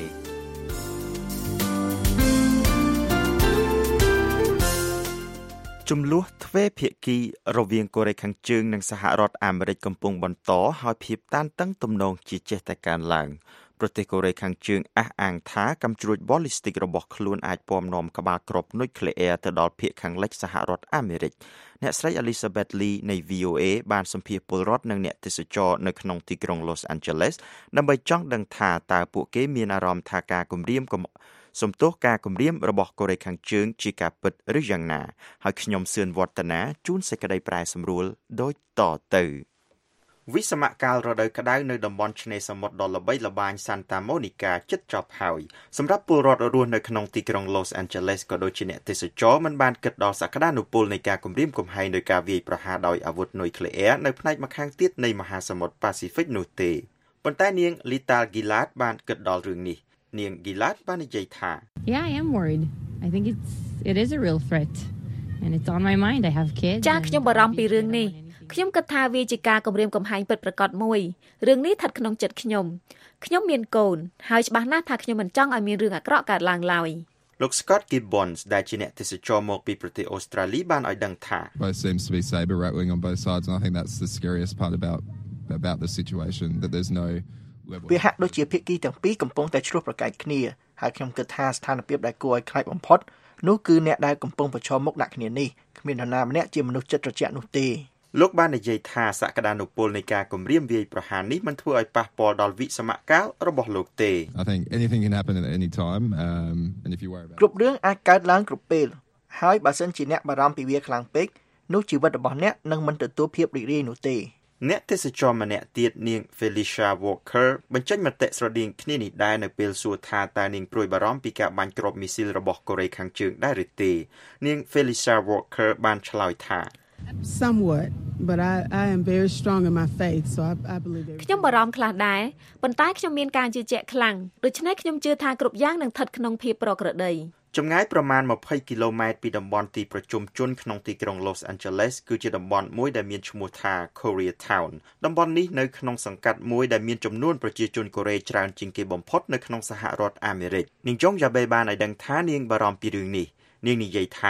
ជំលោះទ្វេភាគីរវាងកូរ៉េខាងជើងនិងសហរដ្ឋអាមេរិកកំពុងបន្តហើយភាពតានតឹងទំនងជាចេះតែកើនឡើងប្រទេសកូរ៉េខាងជើងអះអាងថាកាំជ្រួច ballistic របស់ខ្លួនអាចពំនាំក្បាលគ្រាប់នុយក្លេអ៊ែរទៅដល់ភាគខាងលិចសហរដ្ឋអាមេរិកអ្នកស្រី Elizabeth Lee នៃ វី អូ เอ បានសម្ភាសពលរដ្ឋនិងអ្នកទេសចរនៅក្នុងទីក្រុង Los Angeles ដើម្បីចង់ដឹងថាតើពួកគេមានអារម្មណ៍ថាការគំរាមកំសំទោសការគំរាមរបស់កូរ៉េខាងជើងជាការពិតឬយ៉ាងណាហើយខ្ញុំសឿនវឌ្ឍនាជូនសេចក្តីប្រែសម្រួលដូចតទៅវិសមកាលរដូវក្តៅនៅតំបន់ឆ្នេរសមុទ្រដ៏ល្បីល្បាញ Santa Monica ជិតចប់ហើយសម្រាប់ពលរដ្ឋរស់នៅក្នុងទីក្រុង Los Angeles ក៏ដូចជាអ្នកទេសចរមិនបានគិតដល់សក្តានុពលនៃការគំរាមកំហែងដោយការវាយប្រហារដោយអាវុធនុយក្លេអ៊ែរនៅផ្នែកម្ខាងទៀតនៃមហាសមុទ្រ Pacific នោះទេប៉ុន្តែនាង Lita Gillard បានគិតដល់រឿងនេះនាង Gillard បាននិយាយថា Yeah, I am worried. I think it's it is a real threat and it's on my mind. I have kids. ចាខ្ញុំបារម្ភពីរឿងនេះខ្ញុំគិតថាវាជាការគំរាមកំហែងពិតប្រាកដមួយរឿងនេះស្ថិតក្នុងចិត្តខ្ញុំខ្ញុំមានកូនហើយច្បាស់ណាស់ថាខ្ញុំមិនចង់ឲ្យមានរឿងអាក្រក់កើតឡើងឡើយលោក Scott Gibbons ដែលជាអ្នកទេសចរមកពីប្រទេសអូស្ត្រាលីបានឲ្យដឹងថា Both seems to be saber rattling on both sides and I think that's the scariest part about about the situation that there's no level វាហាក់ដូចជាភាគីទាំងពីរកំពុងតែឆ្លោះប្រកែកគ្នាហើយខ្ញុំគិតថាស្ថានភាពដែលគួរឲ្យខ្លាចបំផុតនោះគឺអ្នកដែលកំពុងប្រឈមមុខដាក់គ្នានេះគ្មាននរណាម្នាក់ជាមនុស្សចិត្តត្រជាក់នោះទេលោកបាននិយាយថាសក្តានុពលនៃការគំរាមវាយប្រហារនេះមិនធ្វើឲ្យប៉ះពាល់ដល់វិសមកាលរបស់លោកទេ I think anything can happen at any time um and if you worry about គ្រប់រឿងអាចកើតឡើងគ្រប់ពេលហើយបើសិនជាអ្នកបារម្ភពីវាខ្លាំងពេកនោះជីវិតរបស់អ្នកនឹងមិនទទួលភាពរីករាយនោះទេអ្នកទេសចរម្នាក់ទៀតនាង Felicia Walker បញ្ចេញមតិស្រដៀងគ្នានេះដែរនៅពេលសួរថាតើនាងព្រួយបារម្ភពីការបាញ់គ្រាប់មីស៊ីលរបស់កូរ៉េខាងជើងដែរឬទេនាង Felicia Walker បានឆ្លើយថា Somewhat but I I am very strong in my faith so I I believe it ខ្ញុំបារម្ភខ្លះដែរប៉ុន្តែខ្ញុំមានការជឿជាក់ខ្លាំងដូច្នេះខ្ញុំជឿថាគ្រប់យ៉ាងនឹងស្ថិតក្នុងភាពប្រក្រតីចម្ងាយប្រមាណ20គីឡូម៉ែត្រពីតំបន់ទីប្រជុំជនក្នុងទីក្រុង Los Angeles គឺជាតំបន់មួយដែលមានឈ្មោះថា Koreatown តំបន់នេះនៅក្នុងសង្កាត់មួយដែលមានចំនួនប្រជាជនកូរ៉េច្រើនជាងគេបំផុតនៅក្នុងសហរដ្ឋអាមេរិកនាងចុងយ៉ាបេបានឲ្យដឹងថានាងបារម្ភពីរឿងនេះនាងនិយាយថា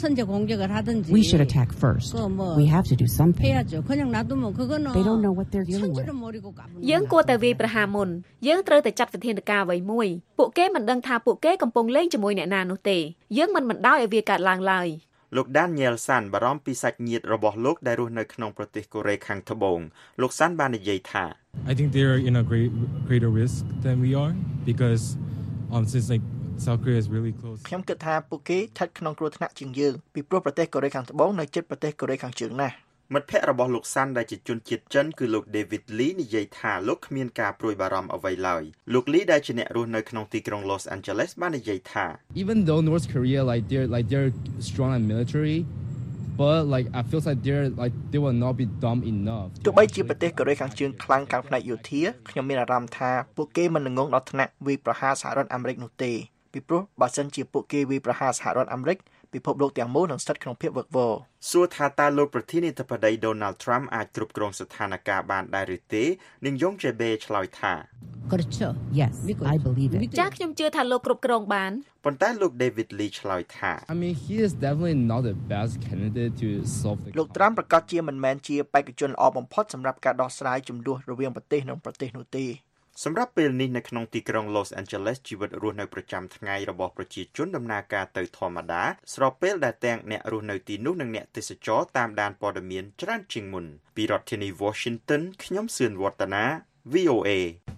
We should attack first. We have to do something. They don't know what they're dealing with. យើងគួរតែវាយប្រហារមុនយើងត្រូវតែចាត់វិធានការអ្វីមួយពួកគេមិនដឹងថាពួកគេកំពុងលេងជាមួយអ្នកណានោះទេយើងមិនបណ្ដោយឲ្យវាកើតឡើងឡើយលោក Daniel San បារម្ភពីសាច់ញាតិរបស់លោកដែលរស់នៅក្នុងប្រទេសកូរ៉េខាងត្បូងលោក San បាននិយាយថា I think they're in a great greater risk than we are because um since like South Korea is really close ខ្ញុំគិតថាពួកគេស្ថិតក្នុងគ្រោះថ្នាក់ជាងយើងពីព្រោះប្រទេសកូរ៉េខាងត្បូងនៅជិតប្រទេសកូរ៉េខាងជើងណាស់មិត្តភ័ក្តិរបស់លោកសាន់ដែលជាជនជាតិចិនគឺលោក David Lee និយាយថាលោកគ្មានការព្រួយបារម្ភអ្វីឡើយលោក Lee ដែលជាអ្នករស់នៅក្នុងទីក្រុង Los Angeles បាននិយាយថា Even though North Korea like they're like they're strong in military but like I feel like they're like they will not be dumb enough ទោះបីជាប្រទេសកូរ៉េខាងជើងខ្លាំងខាងផ្នែកយោធាខ្ញុំមានអារម្មណ៍ថាពួកគេមិននឹងងងដល់ថ្នាក់វាយប្រហារសហរដ្ឋអាមេរិកនោះទេពីព្រោះបើសិនជាពួកគេវាយប្រហារសហរដ្ឋអាមេរិកពិភពលោកទាំងមូលនឹងស្ថិតក្នុងភាពវឹកវរសួរថាតើលោកប្រធានាធិបតី Donald Trump អាចគ្រប់គ្រងស្ថានភាពបានដែរឬទេនាងយងជេបេឆ្លើយថា Yes I believe it ចាខ្ញុំជឿថាលោកគ្រប់គ្រងបានប៉ុន្តែលោក David Lee ឆ្លើយថា I mean he is definitely not the best candidate to solve the លោក Trump ប្រកាសជាមិនមែនជាបេក្ខជនល្អបំផុតសម្រាប់ការដោះស្រាយជម្លោះរវាងប្រទេសនិងប្រទេសនោះទេសម្រាប់ពេលនេះនៅក្នុងទីក្រុង Los Angeles ជីវិតរស់នៅប្រចាំថ្ងៃរបស់ប្រជាជនដំណើរការទៅធម្មតាស្របពេលដែលទាំងអ្នករស់នៅទីនោះនិងអ្នកទេសចរតាមដានព័ត៌មានច្រើនជាងមុនពីរដ្ឋធានី Washington ខ្ញុំសឿនវឌ្ឍនា V O A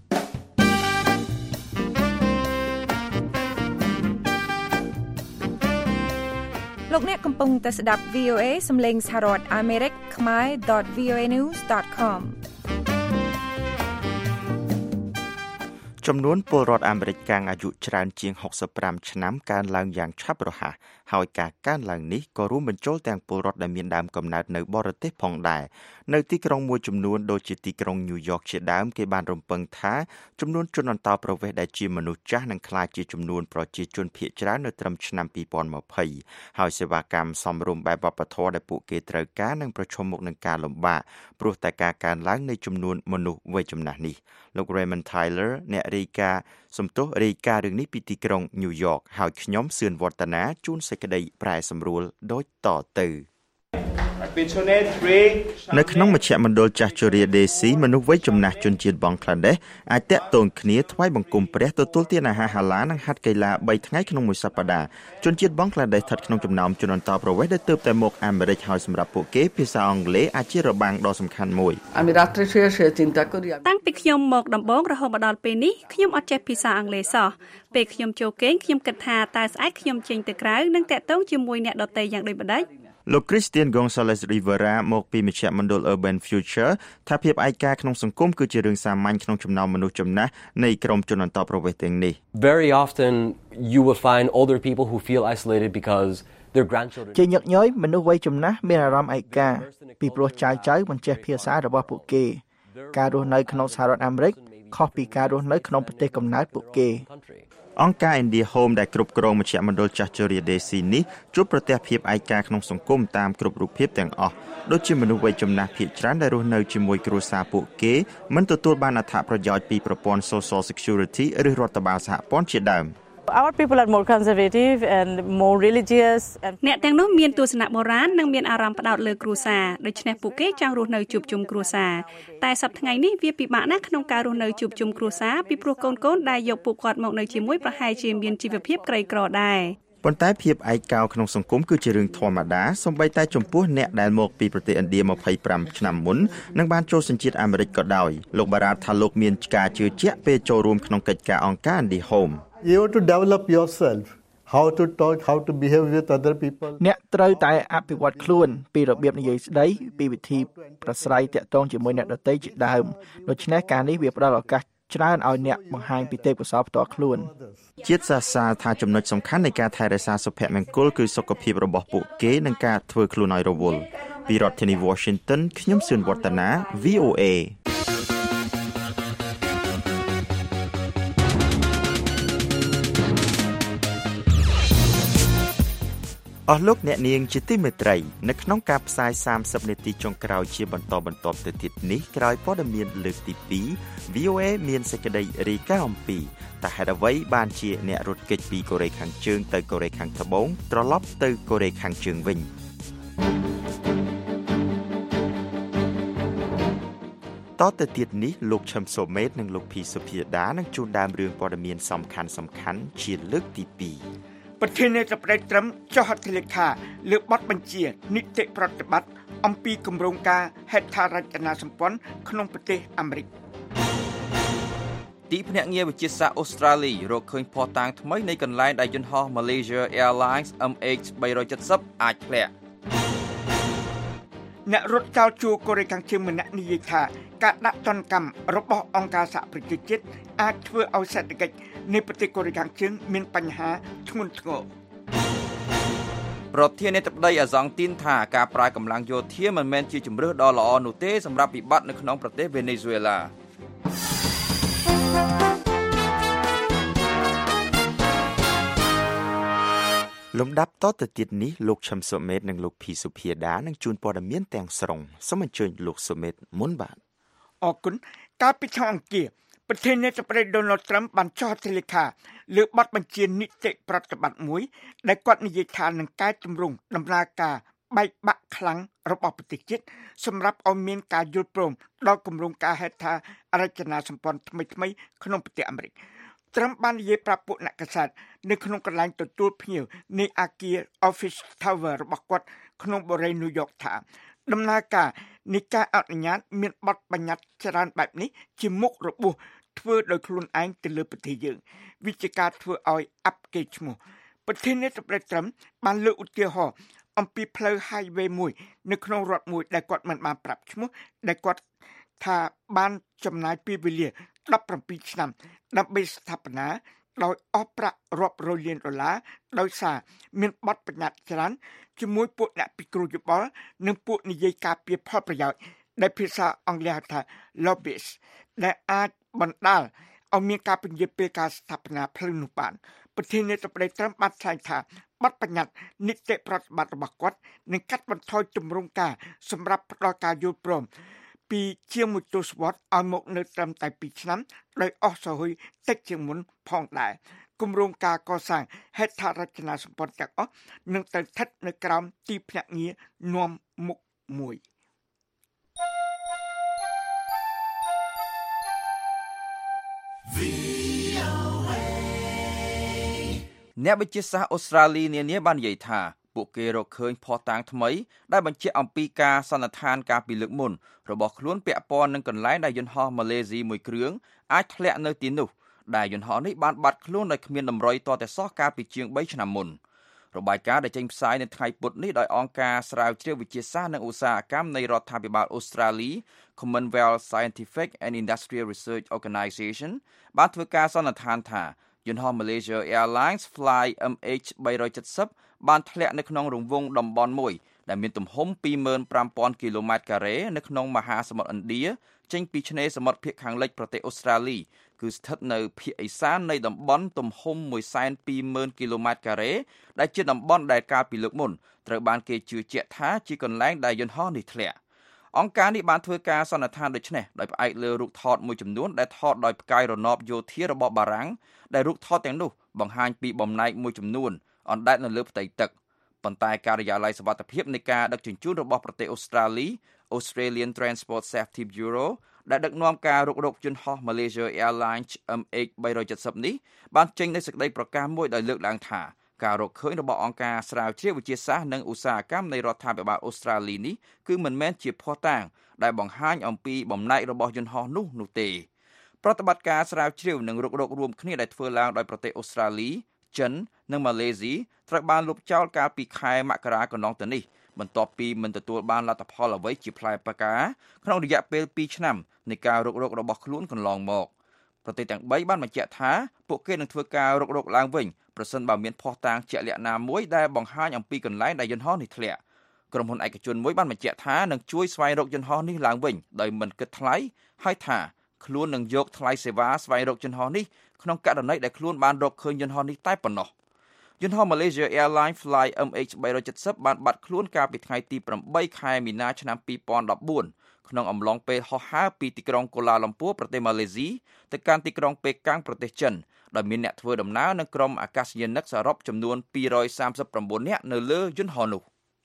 លោកអ្នកកំពុងតែស្ដាប់ V O A សំឡេងសហរដ្ឋអាមេរិកខ្មែរ .v o a news dot com ចំនួនពលរដ្ឋអាមេរិកកាំងអាយុច្រើនជាងหกสิบห้าឆ្នាំកើនឡើងយ៉ាងឆាប់រហ័សហើយការកើនឡើងនេះក៏រួមបញ្ចូលទាំងពលរដ្ឋដែលមានដើមកំណើតនៅបរទេសផងដែរនៅទីក្រុងមួយចំនួនដូចជាទីក្រុងញូវយ៉កជាដើមគេបានរំពឹងថាចំនួនជនអន្តោប្រវេសន៍ដែលជាមនុស្សចាស់នឹងក្លាយជាចំនួនប្រជាជនភាគច្រើននៅត្រឹមឆ្នាំពីរពាន់ยี่สิบហើយសេវាកម្មសមរម្យបែបវប្បធម៌ដែលពួកគេត្រូវការនឹងប្រឈមមុខនឹងការលំបាកព្រោះតែការកើនឡើងនៃចំនួនមនុស្សវ័យចំណាស់នេះលោក Raymond Tyler អ្នករាយការណ៍សំទោសរាយការណ៍រឿងនេះពីទីក្រុងញូវយ៉កហើយខ្ញុំសឿនវឌ្ឍនាជួនសេចក្តីប្រែសម្រួលដូចតទៅនៅក្នុងមជ្ឈមណ្ឌលចាស់ជរាដេស៊ីមនុស្សវ័យចំណាស់ជនជាតិបង់ក្លាដេសអាចតាក់ទងគ្នាថ្វាយបង្គំព្រះទទួលទានអាហារហាឡានិងហាត់កីឡាបីថ្ងៃក្នុងមួយសប្តាហ៍ជនជាតិបង់ក្លាដេសស្ថិតក្នុងចំណោមជនអន្តោប្រវេសន៍ដែលទើបតែមកអាមេរិកហើយសម្រាប់ពួកគេភាសាអង់គ្លេសអាចជារបាំងដ៏សំខាន់មួយតាំងពីខ្ញុំមកដំបូងរហូតមកដល់ពេលនេះខ្ញុំអត់ចេះភាសាអង់គ្លេសសោះពេលខ្ញុំចូលគេងខ្ញុំគិតថាតើស្អែកខ្ញុំចេញទៅក្រៅនិងតាក់ទងជាមួយអ្នកដទៃយ៉ាងដូចម្តេចលោក Christian Gonzalez Rivera មកពីមជ្ឈមណ្ឌល Urban Future ថាភាពឯកាក្នុងសង្គមគឺជារឿងសាមញ្ញក្នុងចំណោមមនុស្សចំណាស់នៃក្រុមជនអន្តោប្រវេសន៍ទាំងនេះ Very often you will find older people who feel isolated because their grandchildren ជាញឹកញយមនុស្សវ័យចំណាស់មានអារម្មណ៍ឯកាពីព្រោះចៅចៅមិនចេះភាសារបស់ពួកគេការរស់នៅក្នុងសហរដ្ឋអាមេរិកខុសពីការរស់នៅក្នុងប្រទេសកំណើតពួកគេអង្គការ India Home ដែលគ្រប់គ្រងមជ្ឈមណ្ឌលចាស់ជរាដេស៊ីនេះជួបប្រទះភាពឯកាក្នុងសង្គមតាមគ្រប់រូបភាពទាំងអស់ដូចជាមនុស្សវ័យចំណាស់ភាគច្រើនដែលរស់នៅជាមួយគ្រួសារពួកគេមិនទទួលបានអត្ថប្រយោជន៍ពីប្រព័ន្ធ Social Security ឬរដ្ឋបាលសហព័ន្ធជាដើម Our people are more conservative and more religious អ្នកទាំងនោះមានទស្សនៈបុរាណនិងមានអារម្មណ៍ផ្ដោតលើគ្រួសារដូច្នេះពួកគេចង់រស់នៅជួបជុំគ្រួសារតែសប្តាហ៍ថ្ងៃនេះវាពិបាកណាស់ក្នុងការរស់នៅជួបជុំគ្រួសារពីព្រោះកូនកូនដែលយកពួកគាត់មកនៅជាមួយប្រហែលជាមានជីវភាពក្រីក្រដែរប៉ុន្តែភាពឯកោក្នុងសង្គមគឺជារឿងធម្មតាសូម្បីតែចំពោះអ្នកដែលមកពីប្រទេសឥណ្ឌាยี่สิบห้าឆ្នាំមុននិងបានចូលសញ្ជាតិអាមេរិកក៏ដោយលោកបារ៉ាថាលោកមានការជឿជាក់ពេលចូលរួមក្នុងកិច្ចការអង្គការ India Home You want to develop yourself how to talk, how to behave with other people. អ្នកត្រូវតែអភិវឌ្ឍខ្លួនពីរបៀបនិយាយស្ដីពីវិធីប្រស្រ័យទាក់ទងជាមួយអ្នកដទៃជាដើមដូច្នេះការនេះវាផ្ដល់ឱកាសច្រើនឲ្យអ្នកបង្ហាញពីទេពកោសល្យផ្ទាល់ខ្លួនជាតិសាសនាថាចំណុចសំខាន់នៃការថែរក្សាសុភមង្គលគឺសុខភាពរបស់ពួកគេនិងការធ្វើខ្លួនឲ្យរវល់ពីរដ្ឋធានី Washington ខ្ញុំសឿនវឌ្ឍនា វី អូ เอអស់លោកអ្នកនាងជាទីមេត្រីនៅក្នុងការផ្សាយសាមសិបនាទីចុងក្រោយជាបន្តបន្ទាប់ទៅទៀតនេះក្រោយព័ត៌មានលើកទីពីរ វី អូ เอ មានសេចក្តីរាយការណ៍អំពីតើហេតុអ្វីបានជាអ្នករត់គេចពីកូរ៉េខាងជើងទៅកូរ៉េខាងត្បូងត្រឡប់ទៅកូរ៉េខាងជើងវិញតទៅទៀតនេះលោកឈឹមសូមេតនិងលោកភីសុភាដានឹងជួនដើមរឿងព័ត៌មានសំខាន់សំខាន់ជាលើកទីពីរប្រធានាធិបតីត្រឹមចុះហត្ថលេខាលើបទបញ្ជានីតិប្រតិបត្តិអំពីគម្រោងការហេដ្ឋារចនាសម្ព័ន្ធក្នុងប្រទេសអាមេរិកទីភ្នាក់ងារវិទ្យាសាស្ត្រអូស្ត្រាលីរកឃើញភស្តុតាងថ្មីនៃកន្លែងដែលយន្តហោះ Malaysia Airlines អឹម អេច បីរយសិបអាចធ្លាក់អ្នករត់ចោលជួរកូរ៉េខាងជើងម្នាក់និយាយថាការដាក់ទណ្ឌកម្មរបស់អង្គការសហប្រជាជាតិអាចធ្វើឲ្យសេដ្ឋកិច្ចនៃប្រទេសកូរ៉េខាងជើងមានបញ្ហាធ្ងន់ធ្ងរប្រធានាធិបតីអាសង់ទីនថាការប្រើកម្លាំងយោធាមិនមែនជាជម្រើសដ៏ល្អនោះទេសម្រាប់វិបត្តិនៅក្នុងប្រទេសវេណេស៊ុយអេឡាលំដាប់តទៅទៀតនេះលោកឈឹមសុមេតនិងលោកភីសុភាដានឹងជួនព័ត៌មានទាំងស្រុងសូមអញ្ជើញលោកសុមេតមុនបាទអរគុណកាលពីថ្ងៃអង្គារប្រធានាធិបតី Donald Trump បានចុះហត្ថលេខាលើបទបញ្ជានីតិប្រតិបត្តិមួយដែលគាត់និយាយថានឹងកែតម្រង់ដំណើរការបែកបាក់ខ្លាំងរបស់ប្រទេសជាតិសម្រាប់ឲ្យមានការយល់ព្រមដល់គម្រោងការហេដ្ឋារចនាសម្ព័ន្ធថ្មីៗក្នុងប្រទេសអាមេរិកត្រឹមបាននិយាយប្រាប់ពួកអ្នកកាសែតនៅក្នុងកន្លែងទទួលភ្ញៀវនៃអគារ Office Tower របស់គាត់ក្នុងបូរី New York ថាដំណើរការនៃការអនុញ្ញាតមានបទបញ្ញត្តិច្រើនបែបនេះជាមុខរបួសធ្វើដោយខ្លួនឯងទៅលើប្រទេសយើងវិជាការធ្វើឲ្យអាប់កេរ្តិ៍ឈ្មោះប្រធានាធិបតីត្រឹមបានលើកឧទាហរណ៍អំពីផ្លូវ highway មួយនៅក្នុងរដ្ឋមួយដែលគាត់មិនបានប្រាប់ឈ្មោះដែលគាត់ថាបានចំណាយពេលវេលាដប់ប្រាំពីរឆ្នាំដើម្បីស្ថាបនាដោយអស់ប្រាក់រាប់រយលានដុល្លារដោយសារមានបទបញ្ញត្តិច្រើនជាមួយពួកអ្នកពិគ្រោះយោបល់និងពួកនិយាយការពារផលប្រយោជន៍ដែលភាសាអង់គ្លេសហៅថា lobbyist ដែលអាចបណ្ដាលឲ្យមានការពន្យាពេលការស្ថាបនាផ្លូវនោះបានប្រធានាធិបតីត្រឹមបានថ្លែងថាបទបញ្ញត្តិនីតិប្រតិបត្តិរបស់គាត់នឹងកាត់បន្ថយទម្រង់ការសម្រាប់ផ្ដល់ការយល់ព្រមពីជាងមួយទសវត្សរ៍ឲ្យមកនៅត្រឹមតែពីរឆ្នាំដោយអស់សហុយតិចជាងមុនផងដែរគម្រោងការកសាងហេដ្ឋារចនាសម្ព័ន្ធទាំងអស់នឹងទៅស្ថិតនៅក្រោមទីភ្នាក់ងារនាំមុខមួយអ្នកវិទ្យាសាស្ត្រអូស្ត្រាលីនានាបាននិយាយថាពួកគេរកឃើញភស្តុតាងថ្មីដែលបញ្ជាក់អំពីការសន្និដ្ឋានការពីលើកមុនរបស់ខ្លួនពាក់ព័ន្ធនឹងកន្លែងដែលយន្តហោះម៉ាឡេស៊ីមួយគ្រឿងអាចធ្លាក់នៅទីនោះដែលយន្តហោះនេះបានបាត់ខ្លួនដោយគ្មានតម្រុយទាល់តែសោះកាលពីជាងបីឆ្នាំមុនរបាយការណ៍ដែលចេញផ្សាយនៅថ្ងៃពុធនេះដោយអង្គការស្រាវជ្រាវវិទ្យាសាស្ត្រនិងឧស្សាហកម្មនៃរដ្ឋាភិបាលអូស្ត្រាលី Commonwealth Scientific and Industrial Research Organisation បានធ្វើការសន្និដ្ឋានថាយន្តហោះ Malaysia Airlines Fly អឹម អេច បីរយសិបបានធ្លាក់នៅក្នុងរង្វង់តំបន់មួយដែលមានទំហំ ពីរម៉ឺនប្រាំពាន់គីឡូម៉ែត្រការ៉េនៅក្នុងមហាសមុទ្រឥណ្ឌាចេញពីឆ្នេរសមុទ្រភាគខាងលិចប្រទេសអូស្ត្រាលីគឺស្ថិតនៅភាគឦសាននៃតំបន់ទំហំ មួយសែនពីរម៉ឺនគីឡូម៉ែត្រការ៉េដែលជាតំបន់ដែលកាលពីលើកមុនត្រូវបានគេជឿជាក់ថាជាកន្លែងដែលយន្តហោះនេះធ្លាក់អង្គការនេះបានធ្វើការសន្និដ្ឋានដូចនេះដោយផ្អែកលើរូបថតមួយចំនួនដែលថតដោយផ្កាយរណបយោធារបស់បារាំងដែលរូបថតទាំងនោះបង្ហាញពីបំណែកមួយចំនួនអណ្ដែតនៅលើផ្ទៃទឹកប៉ុន្តែការិយាល័យសុវត្ថិភាពនៃការដឹកជញ្ជូនរបស់ប្រទេសអូស្ត្រាលី Australian Transport Safety Bureau ដែលដឹកនាំការរុករកយន្តហោះ Malaysia Airlines អឹម អេច បីរយសិបនេះបានចេញនូវសេចក្តីប្រកាសមួយដោយលើកឡើងថាការរកឃើញរបស់អង្គការស្រាវជ្រាវវិទ្យាសាស្ត្រនិងឧស្សាហកម្មនៃរដ្ឋាភិបាលអូស្ត្រាលីនេះគឺមិនមែនជាភស្តុតាងដែលបង្ហាញអំពីបំណែករបស់យន្តហោះនោះនោះទេប្រតិបត្តិការស្រាវជ្រាវនិងរុករករួមគ្នាដែលធ្វើឡើងដោយប្រទេសអូស្ត្រាលីចិននិងម៉ាឡេស៊ីត្រូវបានលុបចោលកាលពីខែមករាកន្លងទៅនេះបន្ទាប់ពីមិនទទួលបានលទ្ធផលអ្វីជាផ្លែផ្កាក្នុងរយៈពេលពីរឆ្នាំនៃការរុករករបស់ខ្លួនកន្លងមកប្រទេសទាំងបីបានបញ្ជាក់ថាពួកគេនឹងធ្វើការរុករកឡើងវិញប្រសិនបើមានភស្តុតាងជាក់លាក់ណាមួយដែលបង្ហាញអំពីកន្លែងដែលយន្តហោះនេះធ្លាក់ក្រុមហ៊ុនឯកជនមួយបានបញ្ជាក់ថានឹងជួយស្វែងរកយន្តហោះនេះឡើងវិញដោយមិនគិតថ្លៃហើយថាខ្លួននឹងយកថ្លៃសេវាស្វែងរកយន្តហោះនេះក្នុងករណីដែលខ្លួនបានរកឃើញយន្តហោះនេះតែប៉ុណ្ណោះយន្តហោះ Malaysia Airlines Fly เอ็ม เอช បីเจ็ดสิบបានបាត់ខ្លួនកាលពីថ្ងៃទីប្រាំបីខែមីនាឆ្នាំពីរពាន់ដប់បួនក្នុងអំឡុងពេលហោះហើរពីទីក្រុងកូឡាឡំពួរប្រទេសម៉ាឡេស៊ីទៅកាន់ទីក្រុងប៉េកាំងប្រទេសចិនដោយមានអ្នកធ្វើដំណើរនិងក្រុមអាកាសយានិកសរុបចំនួនពីររយសាមសិប៩នាក់នៅលើយន្តហោះនោះ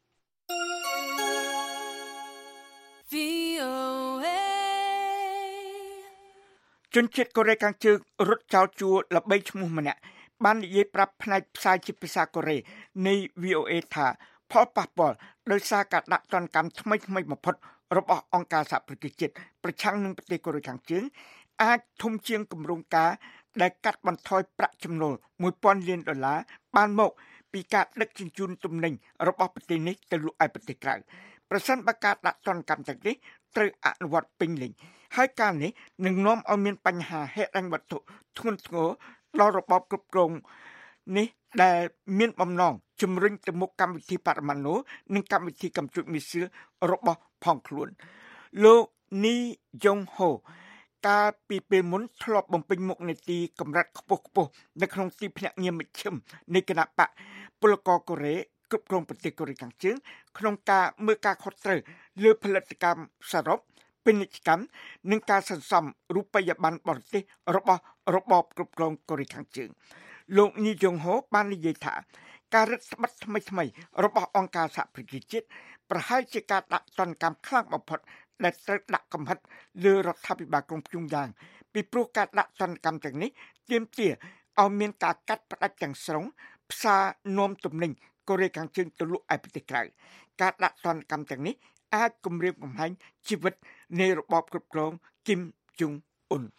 ជនជាតិកូរ៉េខាងជើងរត់ចោលជួរល្បីឈ្មោះម្នាក់បាននិយាយប្រាប់ផ្នែកផ្សាយជាភាសាកូរ៉េនៃ វី អូ เอ ថាផលប៉ះពាល់ដោយសារការដាក់ទណ្ឌកម្មថ្មីថ្មីបំផុតរបស់អង្គការសហប្រជាជាតិប្រឆាំងនឹងប្រទេសកូរ៉េខាងជើងអាចធំជាងគម្រោងការដែលកាត់បន្ថយប្រាក់ចំណូលមួយពាន់លានដុល្លារបានមកពីការដឹកជញ្ជូនទំនិញរបស់ប្រទេសនេះទៅលក់ឲ្យប្រទេសក្រៅប្រសិនបើការដាក់ទណ្ឌកម្មទាំងនេះត្រូវអនុវត្តពេញលេញហើយការនេះនឹងនាំឲ្យមានបញ្ហាហិរញ្ញវត្ថុធ្ងន់ធ្ងរដល់របបគ្រប់គ្រងនេះដែលមានបំណងជំរុញទៅមុខកម្មវិធីបរិមាណូនិងកម្មវិធីកម្ពុជាមីស៊ីលរបស់ផងខ្លួនលោកនីយ៉ុងហូកាលពីពេលមុនធ្លាប់បំពេញមុខនីតិកម្រិតខ្ពស់ខ្ពស់នៅក្នុងទីភ្នាក់ងារមជ្ឈិមនៃគណៈបកពលករកូរ៉េគ្រប់គ្រងប្រទេសកូរ៉េខាងជើងក្នុងការមើលការខុសត្រូវលើផលិតកម្មសរុបពាណិជ្ជកម្មនិងការសន្សំរូបិយប័ណ្ណបរទេសរបស់របបគ្រប់គ្រងកូរ៉េខាងជើងលោកនីយ៉ុងហូបាននិយាយថាការរឹតបន្តឹងថ្មីថ្មីរបស់អង្គការសហប្រជាជាតិប្រហែលជាការដាក់ទណ្ឌកម្មខ្លាំងបំផុតដែលត្រូវដាក់កំហិតលើរដ្ឋាភិបាលក្រុងព្យុងយ៉ាងពីព្រោះការដាក់ទណ្ឌកម្មទាំងនេះទាមទារឲ្យមានការកាត់ផ្តាច់ទាំងស្រុងផ្សារនាំទំនិញកូរ៉េខាងជើងទៅលក់ឲ្យប្រទេសក្រៅការដាក់ទណ្ឌកម្មទាំងនេះអាចគំរាមកំហែងជីវិតនៃរបបគ្រប់គ្រងគីមជុងអ៊ុន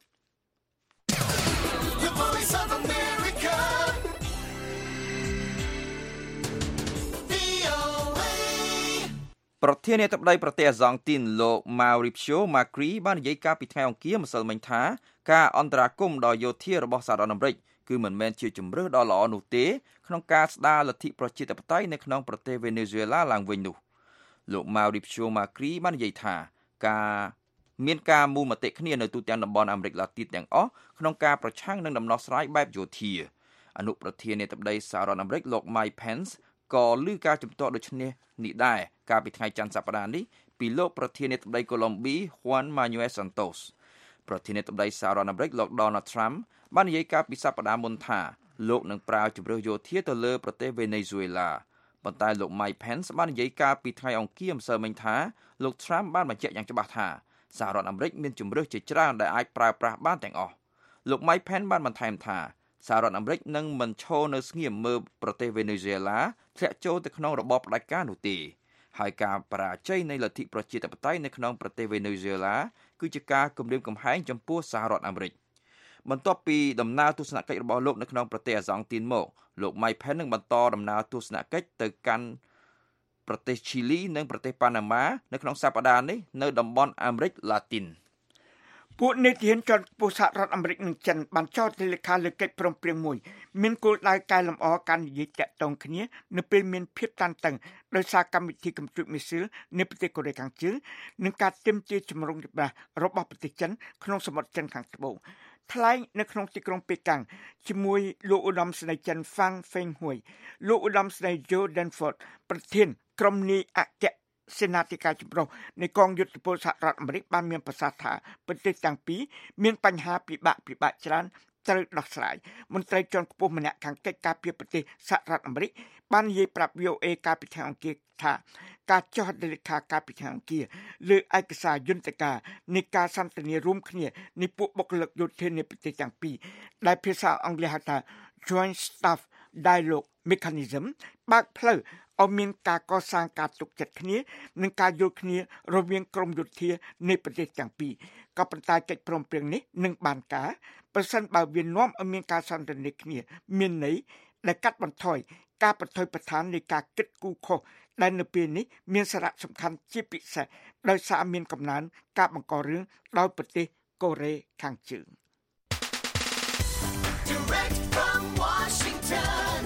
ប្រធានាធិបតីប្រទេសអាសង់ទីនលោក Mauricio Macri បាននិយាយកាលពីថ្ងៃអង្គារម្សិលមិញថាការអន្តរាគមន៍ដល់យោធារបស់សហរដ្ឋអាមេរិកគឺមិនមែនជាជំរើសដ៏ល្អនោះទេក្នុងការស្ដារលទ្ធិប្រជាធិបតេយ្យនៅក្នុងប្រទេសវេណេស៊ុយអេឡាឡើងវិញនោះលោក Mauricio Macri បាននិយាយថាការមានការមូលមតិគ្នានៅទូទាំងតំបន់អាមេរិកឡាទីនទាំងអស់ក្នុងការប្រឆាំងនឹងដំណោះស្រាយបែបយោធាអនុប្រធានាធិបតីសហរដ្ឋអាមេរិកលោក Mike Pence ក៏លើការជំទាស់ដូចនេះនេះដែរកាលពីថ្ងៃច័ន្ទសប្តាហ៍នេះពីលោកប្រធានាធិបតីកូឡុំប៊ី Juan Manuel Santos ប្រធានាធិបតីសហរដ្ឋអាមេរិកលោក Donald Trump បាននិយាយកាលពីសប្តាហ៍មុនថាលោកនឹងប្រើជម្រើសយោធាទៅលើប្រទេសវេណេស៊ុយអេឡាប៉ុន្តែលោក Mike Pence បាននិយាយកាលពីថ្ងៃអង្គារម្សិលមិញថាលោក Trump បានបញ្ជាក់យ៉ាងច្បាស់ថាសហរដ្ឋអាមេរិកមានជម្រើសជាច្រើនដែលអាចប្រើប្រាស់បានទាំងអស់លោក Mike Pence បានបន្ថែមថាសហរដ្ឋអាមេរិកនឹងមិនឈរនៅស្ងៀមមើលប្រទេសវេណេស៊ុយអេឡាធ្លាក់ចូលទៅក្នុងរបបផ្ដាច់ការនោះទេហើយការបរាជ័យនៃលទ្ធិប្រជាធិបតេយ្យនៅក្នុងប្រទេសវេណេស៊ុយអេឡាគឺជាការគំរាមកំហែងចំពោះសហរដ្ឋអាមេរិកបន្ទាប់ពីដំណើរទស្សនកិច្ចរបស់លោកនៅក្នុងប្រទេសអាសង់ទីនមកលោក Mike Pence នឹងបន្តដំណើរទស្សនកិច្ចទៅកាន់ប្រទេសឈីលីនិងប្រទេសប៉ាណាម៉ានៅក្នុងសប្តាហ៍នេះនៅតំបន់អាមេរិកឡាទីនពួកនេតិហានជាន់ខ្ពស់សហរដ្ឋអាមេរិកនិងចិនបានចោទលេខាលើកិច្ចព្រមព្រៀងមួយមានគោលដៅកែលម្អការនិយាយតាក់ទងគ្នានៅពេលមានភាពតានតឹងដោយសារកម្មវិធីកម្ពុជាមីស៊ីលនៃប្រទេសកូរ៉េខាងជើងនិងការទាមទារជំរុញច្បាស់របស់ប្រទេសចិនក្នុងសមុទ្រចិនខាងត្បូងថ្លែងនៅក្នុងទីក្រុងប៉េកាំងជាមួយលោកឧត្តមសេនីយ៍ចិន Fang Fenghui លោកឧត្តមសេនីយ៍ Joe Dunford ប្រធានក្រុមនាយអគ្គសេនាធិការចម្រុះនៃកងយុទ្ធពលសហរដ្ឋអាមេរិកបានមានប្រសាសន៍ថាប្រទេសទាំងពីរមានបញ្ហាពិបាកពិបាកច្រើនត្រូវដោះស្រាយមន្ត្រីជាន់ខ្ពស់ម្នាក់ខាងកិច្ចការពារប្រទេសសហរដ្ឋអាមេរិកបាននិយាយប្រាប់ វី អូ เอ កាលពីថ្ងៃអង្គារថាការចុះហត្ថលេខាកាលពីថ្ងៃអង្គារលើឯកសារយន្តការនៃការសន្ទនារួមគ្នានៃពួកបុគ្គលិកយោធានៃប្រទេសទាំងពីរដែលភាសាអង់គ្លេសហៅថា Joint Staff Dialogue Mechanism បើកផ្លូវឲ្យមានការកសាងការទុកចិត្តគ្នានិងការយល់គ្នារវាងក្រមយោធានៃប្រទេសទាំងពីរក៏ប៉ុន្តែកិច្ចព្រមព្រៀងនេះនឹងបានការប្រសិនបើវានាំឲ្យមានការសន្ទនាគ្នាមានន័យដែលកាត់បន្ថយការបន្ថយបន្តាននៃការគិតគូរខុសដែលនៅពេលនេះមានសារៈសំខាន់ជាពិសេសដោយសារមានកំណើនការបង្ករឿងដោយប្រទេសកូរ៉េខាងជើង Direct from Washington,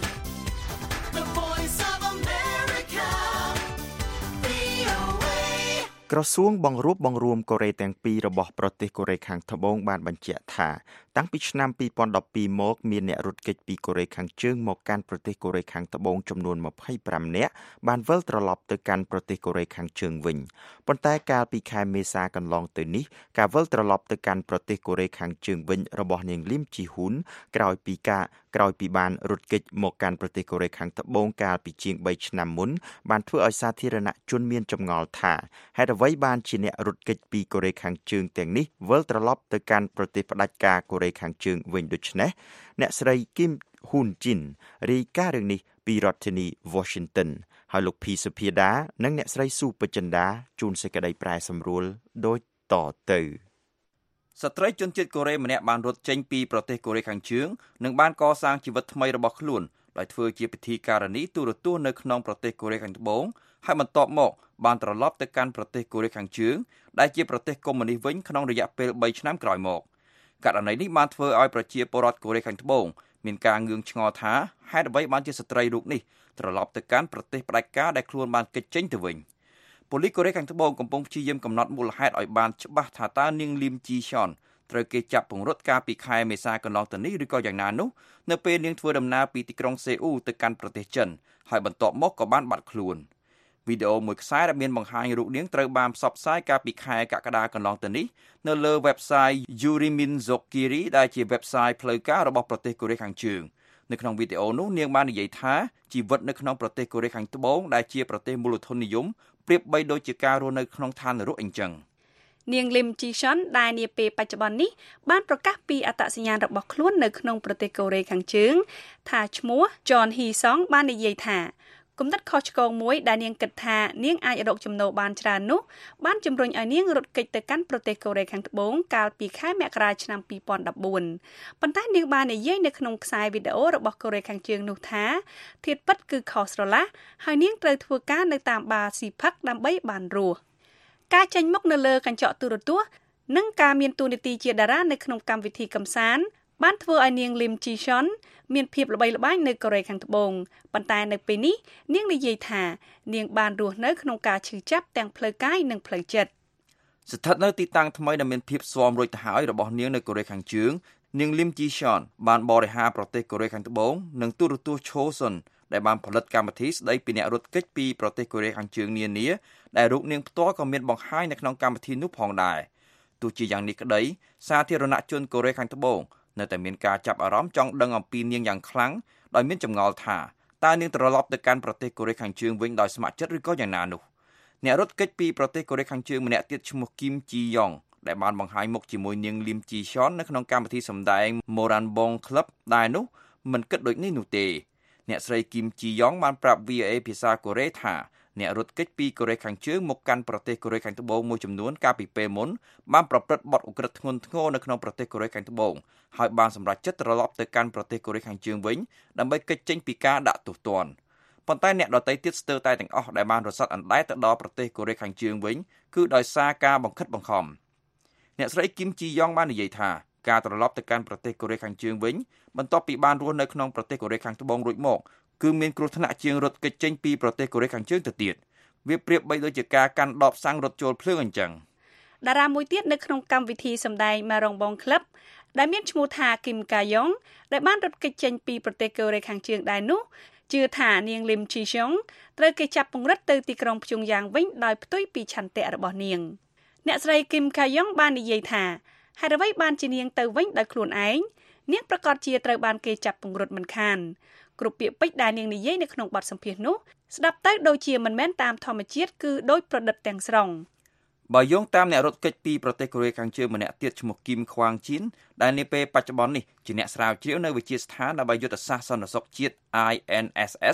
the voice of America, វី អូ เอក្រសួងបង្រួបបង្រួមកូរ៉េទាំងពីររបស់ប្រទេសកូរ៉េខាងត្បូងបានបញ្ជាក់ថាតាំងពីឆ្នាំពីរពាន់ដប់ពីរមកមានអ្នករត់គេចពីកូរ៉េខាងជើងមកកាន់ប្រទេសកូរ៉េខាងត្បូងចំនួនម្ភៃប្រាំនាក់បានវិលត្រឡប់ទៅកាន់ប្រទេសកូរ៉េខាងជើងវិញប៉ុន្តែកាលពីខែមេសាកន្លងទៅនេះការវិលត្រឡប់ទៅកាន់ប្រទេសកូរ៉េខាងជើងវិញរបស់នាងលីមជីហ៊ុនក្រោយពីការក្រោយពីបានរត់គេចមកកាន់ប្រទេសកូរ៉េខាងត្បូងកាលពីជាងបីឆ្នាំមុនបានធ្វើឲ្យសាធារណជនមានចម្ងល់ថាហេតុអ្វីបានជាអ្នករត់គេចពីកូរ៉េខាងជើងទាំងនេះវិលត្រឡប់ទៅកាន់ប្រទេសផ្ដាច់ការកូរ៉េខាងជើងវិញដូច្នេះអ្នកស្រីគីមហ៊ុនជីនរាយការណ៍រឿងនេះពីរដ្ឋធានី Washington ហើយលោកភីសុភាដានិងអ្នកស្រីស៊ូបចិន្តាជួនសេចក្តីប្រែសម្រួលដូចតទៅស្ត្រីជនជាតិកូរ៉េម្នាក់បានរត់ចេញពីប្រទេសកូរ៉េខាងជើងនិងបានកសាងជីវិតថ្មីរបស់ខ្លួនដោយធ្វើជាពិធីការនីទូរទស្សន៍នៅក្នុងប្រទេសកូរ៉េខាងត្បូងហើយបន្ទាប់មកបានត្រឡប់ទៅកាន់ប្រទេសកូរ៉េខាងជើងដែលជាប្រទេសកុម្មុយនីសវិញក្នុងរយៈពេលបីឆ្នាំក្រោយមកករណីនេះបានធ្វើឲ្យប្រជាពលរដ្ឋកូរ៉េខាងត្បូងមានការងឿងឆ្ងល់ថាហេតុអ្វីបានជាស្ត្រីរូបនេះត្រឡប់ទៅកាន់ប្រទេសផ្ដាច់ការដែលខ្លួនបានគេចចេញទៅវិញប៉ូលីសកូរ៉េខាងត្បូងកំពុងព្យាយាមកំណត់មូលហេតុឲ្យបានច្បាស់ថាតើនាងលីមជីឆនត្រូវគេចាប់ពង្រត់កាលពីខែមេសាកន្លងទៅនេះឬក៏យ៉ាងណានោះនៅពេលនាងធ្វើដំណើរពីទីក្រុងសេអ៊ូទៅកាន់ប្រទេសចិនហើយបន្ទាប់មកក៏បានបាត់ខ្លួនវីដេអូមួយខ្សែដែលមានបង្ហាញរូបនាងត្រូវបានផ្សព្វផ្សាយកាលពីខែកក្កដាកន្លងទៅនេះនៅលើ website Yurimin Zokiri ដែលជា website ផ្លូវការរបស់ប្រទេសកូរ៉េខាងជើងនៅក្នុងវីដេអូនោះនាងបាននិយាយថាជីវិតនៅក្នុងប្រទេសកូរ៉េខាងត្បូងដែលជាប្រទេសមូលធននិយមប្រៀបបីដូចជាការរស់នៅក្នុងឋាននរកអញ្ចឹងនាងលឹមជីឆនដែលនាពេលបច្ចុប្បន្ននេះបានប្រកាសពីអត្តសញ្ញាណរបស់ខ្លួននៅក្នុងប្រទេសកូរ៉េខាងជើងថាឈ្មោះ John Hee Song បាននិយាយថាគំនិតខុសឆ្គងមួយដែលនាងគិតថានាងអាចរកចំណូលបានច្រើននោះបានជំរុញឲ្យនាងរត់គេចទៅកាន់ប្រទេសកូរ៉េខាងត្បូងកាលពីខែមករាឆ្នាំពីរពាន់ដប់បួនប៉ុន្តែនាងបាននិយាយនៅក្នុងខ្សែវីដេអូរបស់កូរ៉េខាងជើងនោះថាធាតុពិតគឺខុសស្រឡះហើយនាងត្រូវធ្វើការនៅតាមបារស៊ីផឹកដើម្បីបានរស់ការចេញមុខនៅលើកញ្ចក់ទូរទស្សន៍និងការមានតួនាទីជាតារានៅក្នុងកម្មវិធីកម្សាន្តបានធ្វើឲ្យនាងលឹមជីឆនមានភាពល្បីល្បាញនៅកូរ៉េខាងត្បូងប៉ុន្តែនៅពេលនេះនាងនិយាយថានាងបានរស់នៅក្នុងការឈឺចាប់ទាំងផ្លូវកាយនិងផ្លូវចិត្តស្ថិតនៅទីតាំងថ្មីដែលមានភាពស្វមរួចទៅហើយរបស់នាងនៅកូរ៉េខាងជើងនាងលឹមជីឆនបានបរិហារប្រទេសកូរ៉េខាងត្បូងនិងទូរទស្សន៍ Chosun ដែលបានផលិតកម្មវិធីស្ដីពីអ្នករត់គេចពីប្រទេសកូរ៉េខាងជើងនានាដែលរូបនាងផ្ទាល់ក៏មានបង្ហាញនៅក្នុងកម្មវិធីនោះផងដែរទោះជាយ៉ាងនេះក្តីសាធារណជនកូរ៉េខាងត្បូងនៅតែមានការចាប់អារម្មណ៍ចង់ដឹងអំពីនាងយ៉ាងខ្លាំងដោយមានចម្ងល់ថាតើនាងត្រឡប់ទៅកាន់ប្រទេសកូរ៉េខាងជើងវិញដោយស្ម័គ្រចិត្តឬក៏យ៉ាងណានោះអ្នករត់គេចពីប្រទេសកូរ៉េខាងជើងម្នាក់ទៀតឈ្មោះគីមជីយ៉ងដែលបានបង្ហាញមុខជាមួយនាងលីមជីឆននៅក្នុងកម្មវិធីសម្ដែង Moranbong Club ដែលនោះមិនគិតដូចនេះនោះទេអ្នកស្រីគីមជីយ៉ងបានប្រាប់ វី អូ เอ ភាសាកូរ៉េថាអ្នករត់គេចពីកូរ៉េខាងជើងមកកាន់ប្រទេសកូរ៉េខាងត្បូងមួយចំនួនកាលពីពេលមុនបានប្រព្រឹត្តបទឧក្រិដ្ឋធ្ងន់ធ្ងរនៅក្នុងប្រទេសកូរ៉េខាងត្បូងហើយបានសម្រេចចិត្តត្រឡប់ទៅកាន់ប្រទេសកូរ៉េខាងជើងវិញដើម្បីគេចចេញពីការដាក់ទោសទណ្ឌប៉ុន្តែអ្នកដទៃទៀតស្ទើរតែទាំងអស់ដែលបានរត់អណ្ដែតទៅដល់ប្រទេសកូរ៉េខាងជើងវិញគឺដោយសារការបង្ខិតបង្ខំអ្នកស្រីគីមជីយ៉ងបាននិយាយថាការត្រឡប់ទៅកាន់ប្រទេសកូរ៉េខាងជើងវិញបន្ទាប់ពីបានរស់នៅក្នុងប្រទេសកូរ៉េខាងត្បូងរួចមកគឺមានគ្រោះថ្នាក់ជាងរត់គេចចេញពីប្រទេសកូរ៉េខាងជើងទៅទៀតវាប្រៀបបីដូចជាការកាន់ដបសាំងរត់ចូលភ្លើងអញ្ចឹងតារាមួយទៀតនៅក្នុងកម្មវិធីសម្ដែង Moranbong Club ដែលមានឈ្មោះថាគីមកាយ៉ងដែលបានរត់គេចចេញពីប្រទេសកូរ៉េខាងជើងដែរនោះជឿថានាងលឹមជីឆុងត្រូវគេចាប់ពង្រឹតទៅទីក្រុងព្យុងយ៉ាងវិញដោយផ្ទុយពីឆន្ទៈរបស់នាងអ្នកស្រីគីមកាយ៉ងបាននិយាយថាហេតុអ្វីបានជានាងទៅវិញដោយខ្លួនឯងនាងប្រកាសជាត្រូវបានគេចាប់ពង្រត់មិនខានគ្រប់ពាក្យពេចន៍ដែលនាងនិយាយនៅក្នុងបទសម្ភាសន៍នោះស្ដាប់ទៅដូចជាមិនមែនតាមធម្មជាតិគឺដូចប្រឌិតទាំងស្រុងបើយោងតាមអ្នករត់គេចពីប្រទេសកូរ៉េខាងជើងម្នាក់ទៀតឈ្មោះគីមខ្វាងជីនដែលនាពេលបច្ចុប្បន្ននេះជាអ្នកស្រាវជ្រាវនៅវិទ្យាស្ថានដើម្បីយុទ្ធសាស្ត្រសន្តិសុខជាតិ I N S S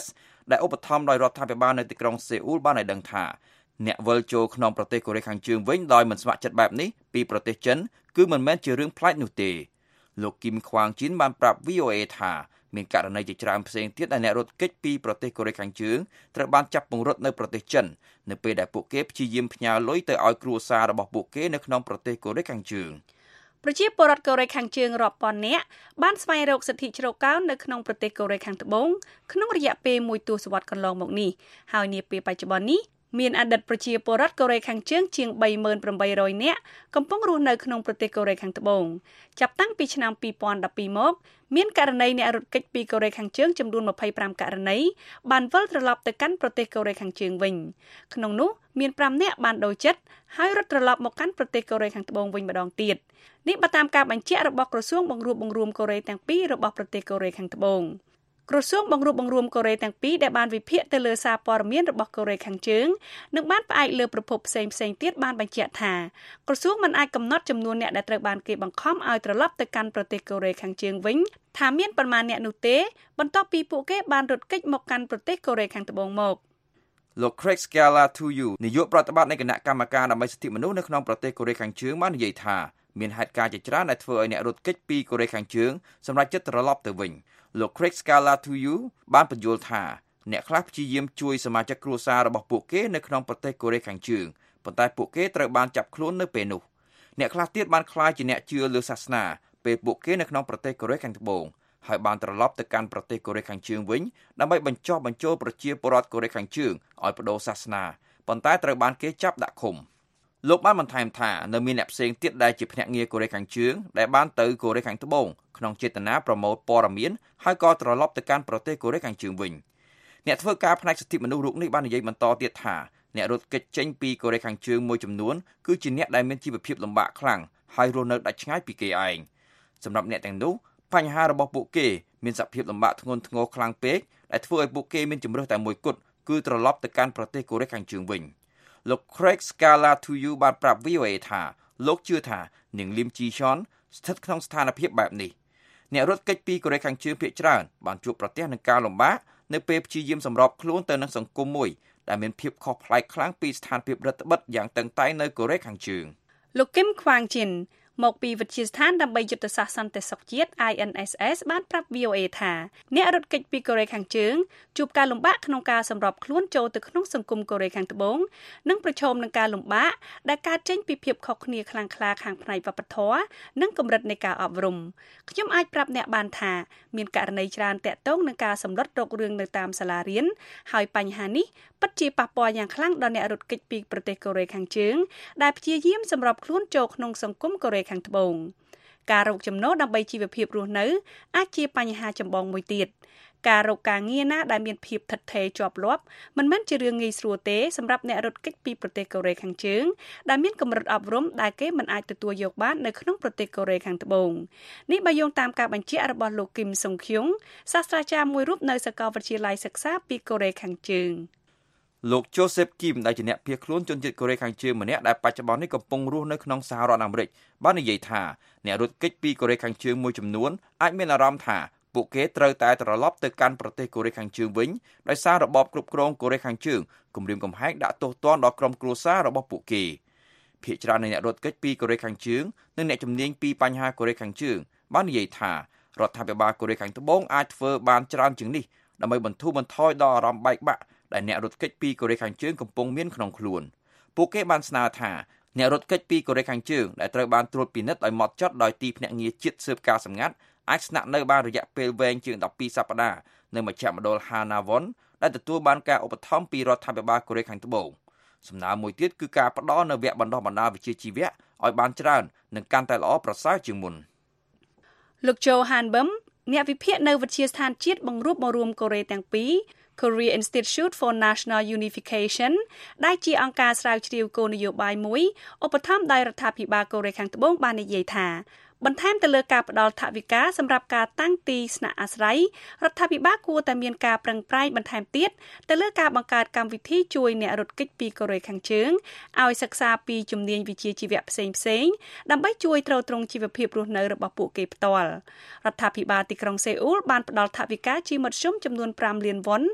ដែលឧបត្ថម្ភដោយរដ្ឋាភិបាលនៅទីក្រុងសេអ៊ូលបានឲ្យដឹងថាអ្នកវិលចូលក្នុងប្រទេសកូរ៉េខាងជើងវិញដោយមិនស្ម័គ្រចិត្តបែបនេះពីប្រទេសចិនគឺមិនមែនជារឿងប្លែកនោះទេលោកគីមខ្វាងជីនបានប្រាប់ វី អូ អេ ថាមានករណីជាច្រើនផ្សេងទៀតដែលអ្នករត់គេចពីប្រទេសកូរ៉េខាងជើងត្រូវបានចាប់ពង្រត់នៅប្រទេសចិននៅពេលដែលពួកគេព្យាយាមផ្ញើលុយទៅឲ្យគ្រួសាររបស់ពួកគេនៅក្នុងប្រទេសកូរ៉េខាងជើងប្រជាពលរដ្ឋកូរ៉េខាងជើងរាប់ពាន់នាក់បានស្វែងរកសិទ្ធិជ្រកកោននៅក្នុងប្រទេសកូរ៉េខាងត្បូងក្នុងរយៈពេលមួយទសវត្សរ៍កន្លងមកនេះហើយនាពេលបច្ចុប្បន្ននេះមានអតីតប្រជាពលរដ្ឋកូរ៉េខាងជើងជាង បីម៉ឺនប្រាំបីរយ នាក់កំពុងរស់នៅក្នុងប្រទេសកូរ៉េខាងត្បូងចាប់តាំងពីឆ្នាំពីរពាន់ដប់ពីរមកមានករណីអ្នករត់គេចពីកូរ៉េខាងជើងចំនួនម្ភៃប្រាំករណីបានវិលត្រឡប់ទៅកាន់ប្រទេសកូរ៉េខាងជើងវិញក្នុងនោះមានប្រាំនាក់បានដូរចិត្តហើយរត់ត្រឡប់មកកាន់ប្រទេសកូរ៉េខាងត្បូងវិញម្ដងទៀតនេះបើតាមការបញ្ជាក់របស់ក្រសួងបង្រួបបង្រួមកូរ៉េទាំងពីររបស់ប្រទេសកូរ៉េខាងត្បូងក្រសួងបង្រួបបង្រួមកូរ៉េទាំងពីរដែលបានវិភាគទៅលើសារព័ត៌មានរបស់កូរ៉េខាងជើងនិងបានផ្អែកលើប្រភពផ្សេងផ្សេងទៀតបានបញ្ជាក់ថាក្រសួងមិនអាចកំណត់ចំនួនអ្នកដែលត្រូវបានគេបង្ខំឲ្យត្រឡប់ទៅកាន់ប្រទេសកូរ៉េខាងជើងវិញថាមានប្រមាណអ្នកនោះទេបន្ទាប់ពីពួកគេបានរត់គេចមកកាន់ប្រទេសកូរ៉េខាងត្បូងមកលោក Craig Scala to you នាយកប្រតិបត្តិនៃគណៈកម្មការដើម្បីសិទ្ធិមនុស្សនៅក្នុងប្រទេសកូរ៉េខាងជើងបាននិយាយថាមានហេតុការណ៍ជាច្រើនដែលធ្វើឲ្យអ្នករត់គេចពីកូរ៉េខាងជើងសម្រេចចិត្តត្រឡប់ទៅវិញលោក Craig Scala to you បានបញ្យល់ថាអ្នកខ្លះព្យាយាមជួយសមាជិកគ្រួសាររបស់ពួកគេនៅក្នុងប្រទេសកូរ៉េខាងជើងប៉ុន្តែពួកគេត្រូវបានចាប់ខ្លួននៅពេលនោះអ្នកខ្លះទៀតបានក្លាយជាអ្នកជឿលើសាសនាពេលពួកគេនៅក្នុងប្រទេសកូរ៉េខាងត្បូងហើយបានត្រឡប់ទៅកាន់ប្រទេសកូរ៉េខាងជើងវិញដើម្បីបញ្ចុះបញ្ចូលប្រជាពលរដ្ឋកូរ៉េខាងជើងឲ្យបដូរសាសនាប៉ុន្តែត្រូវបានគេចាប់ដាក់ឃុំលោកបានបន្ថែមថានៅមានអ្នកផ្សេងទៀតដែលជាភ្នាក់ងារកូរ៉េខាងជើងដែលបានទៅកូរ៉េខាងត្បូងក្នុងចេតនាប្រមូលព័ត៌មានហើយក៏ត្រឡប់ទៅកាន់ប្រទេសកូរ៉េខាងជើងវិញអ្នកធ្វើការផ្នែកសិទ្ធិមនុស្សរូបនេះបាននិយាយបន្តទៀតថាអ្នករត់គេចចេញពីកូរ៉េខាងជើងមួយចំនួនគឺជាអ្នកដែលមានជីវភាពលំបាកខ្លាំងហើយរស់នៅដាច់ឆ្ងាយពីគេឯងសម្រាប់អ្នកទាំងនោះបញ្ហារបស់ពួកគេមានសភាពលំបាកធ្ងន់ធ្ងរខ្លាំងពេកដែលធ្វើឲ្យពួកគេមានជំរើសតែមួយគត់គឺត្រឡប់ទៅកាន់ប្រទេសកូរ៉េខាងជើងវិញលោក Craig Scala to you បានប្រាប់ វី អូ អេ ថាលោកជឿថានាងលីមជីឆនស្ថិតក្នុងស្ថានភាពបែបនេះអ្នករត់គេចពីកូរ៉េខាងជើងភាគច្រើនបានជួបប្រទះនឹងការលំបាកនៅពេលព្យាយាមសម្របខ្លួនទៅនឹងសង្គមមួយដែលមានភាពខុសប្លែកខ្លាំងពីស្ថានភាពរដ្ឋបិទយ៉ាងតឹងតែងនៅកូរ៉េខាងជើងលោកគឹមខ្វាងជីនមកពីវិទ្យាស្ថានដើម្បីយុទ្ធសាស្ត្រសន្តិសុខជាតិ ไอ เอ็น เอส เอส បានប្រាប់ វី អូ អេ ថាអ្នករត់គេចពីកូរ៉េខាងជើងជួបការលំបាកក្នុងការសម្របខ្លួនចូលទៅក្នុងសង្គមកូរ៉េខាងត្បូងនិងប្រឈមនឹងការលំបាកដែលកើតចេញពីភាពខុសគ្នាខ្លាំងក្លាខាងផ្នែកវប្បធម៌និងកម្រិតនៃការអប់រំខ្ញុំអាចប្រាប់អ្នកបានថាមានករណីច្រើនតាក់ទងនឹងការសម្លុតរករឿងនៅតាមសាលារៀនហើយបញ្ហានេះពិតជាប៉ះពាល់យ៉ាងខ្លាំងដល់អ្នករត់គេចពីប្រទេសកូរ៉េខាងជើងដែលព្យាយាមសម្របខ្លួនចូលក្នុងសង្គមកូរ៉េខាងត្បូងការរកចំណូលដើម្បីជីវភាពរស់នៅអាចជាបញ្ហាចម្បងមួយទៀតការរកការងារណាដែលមានភាពឋិតថេរជាប់លាប់មិនមែនជារឿងងាយស្រួលទេសម្រាប់អ្នករត់គេចពីប្រទេសកូរ៉េខាងជើងដែលមានកម្រិតអប់រំដែលគេមិនអាចទទួលយកបាននៅក្នុងប្រទេសកូរ៉េខាងត្បូងនេះបើយោងតាមការបញ្ជាក់របស់លោកគឹមសុងឃ្យុងសាស្ត្រាចារ្យមួយរូបនៅសាកលវិទ្យាល័យសិក្សាពីកូរ៉េខាងជើងលោក Joseph Kim ដែលជាអ្នកភៀសខ្លួនជនជាតិកូរ៉េខាងជើងម្នាក់ដែលបច្ចុប្បន្ននេះកំពុងរស់នៅក្នុងសហរដ្ឋអាមេរិកបាននិយាយថាអ្នករត់គេចពីកូរ៉េខាងជើងមួយចំនួនអាចមានអារម្មណ៍ថាពួកគេត្រូវតែត្រឡប់ទៅកាន់ប្រទេសកូរ៉េខាងជើងវិញដោយសាររបបគ្រប់គ្រងកូរ៉េខាងជើងគំរាមកំហែងដាក់ទោសទណ្ឌដល់ក្រុមគ្រួសាររបស់ពួកគេភាគច្រើននៃអ្នករត់គេចពីកូរ៉េខាងជើងនិងអ្នកជំនាញពីបញ្ហាកូរ៉េខាងជើងបាននិយាយថារដ្ឋាភិបាលកូរ៉េខាងត្បូងអាចធ្វើបានច្រើនជាងនេះដើម្បីបន្ធូរបន្ថយដល់អារម្មណ៍បែកបាក់ដែលអ្នករត់គេចពីកូរ៉េខាងជើងកំពុងមានក្នុងខ្លួនពួកគេបានស្នើថាអ្នករត់គេចពីកូរ៉េខាងជើងដែលត្រូវបានត្រួតពិនិត្យដោយហ្មត់ចត់ដោយទីភ្នាក់ងារជាតិស៊ើបការសម្ងាត់អាចស្នាក់នៅបានរយៈពេលវែងជាងដប់ពីរសប្តាហ៍នៅមជ្ឈមណ្ឌល Hanawon ដែលទទួលបានការឧបត្ថម្ភពីរដ្ឋាភិបាលកូរ៉េខាងត្បូងសំណើមួយទៀតគឺការផ្តល់នូវវគ្គបណ្តុះបណ្ដាលវិជ្ជាជីវៈឲ្យបានច្រើននិងកាន់តែល្អប្រសើរជាងមុនលោក Johan Bum អ្នកវិភាគនៅវិទ្យាស្ថានជាតិបង្រួបបង្រួមកូរ៉េទាំងពីរKorea Institute for National Unification ដែលជាអង្គការស្រាវជ្រាវគោលនយោបាយមួយឧបត្ថម្ភដោយរដ្ឋាភិបាលកូរ៉េខាងត្បូងបាននិយាយថាបន្ថែមទៅលើការផ្ដល់ថវិកាសម្រាប់ការតាំងទីស្នាក់អាស្រ័យរដ្ឋាភិបាលគួរតែមានការប្រឹងប្រែងបន្ថែមទៀតទៅលើការបង្កើតកម្មវិធីជួយអ្នករត់គេចពីកូរ៉េខាងជើងឲ្យសិក្សាពីជំនាញវិជ្ជាជីវៈផ្សេងៗដើម្បីជួយទ្រទ្រង់ជីវភាពរស់នៅរបស់ពួកគេផ្ទាល់រដ្ឋាភិបាលទីក្រុងសេអ៊ូលបានផ្ដល់ថវិកាជាមធ្យមចំនួនប្រាំលានវ៉ុន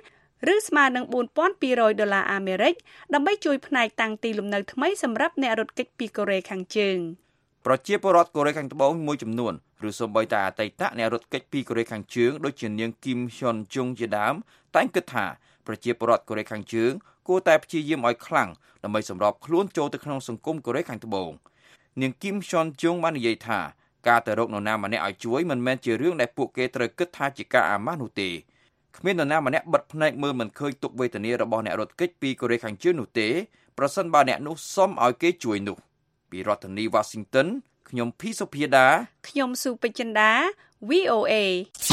ឬស្មើនឹងbốn nghìn hai trămដុល្លារអាមេរិកដើម្បីជួយផ្នែកតាំងទីលំនៅថ្មីសម្រាប់អ្នករត់គេចពីកូរ៉េខាងជើងប្រជាពលរដ្ឋកូរ៉េខាងត្បូងមួយចំនួនឬសូម្បីតែអតីតអ្នករត់គេចពីកូរ៉េខាងជើងដូចជានាងគីមហ៊ុនជុងជាដើមតែងគិតថាប្រជាពលរដ្ឋកូរ៉េខាងជើងគួរតែព្យាយាមឲ្យខ្លាំងដើម្បីសម្របខ្លួនចូលទៅក្នុងសង្គមកូរ៉េខាងត្បូងនាងគីមហ៊ុនជុងបាននិយាយថាការទៅរកនរណាម្នាក់ឲ្យជួយមិនមែនជារឿងដែលពួកគេត្រូវគិតថាជាការអាម៉ាស់នោះទេគ្មាននរណាម្នាក់បិទភ្នែកមើលមិនឃើញទុក្ខវេទនារបស់អ្នករត់គេចពីកូរ៉េខាងជើងនោះទេប្រសិនបើអ្នកនោះសុំឲ្យគេជួយនោះពីរដ្ឋធានី Washington ខ្ញុំភីសុភាដាខ្ញុំស៊ូពេជ្រចិន្តា វី អូ เอ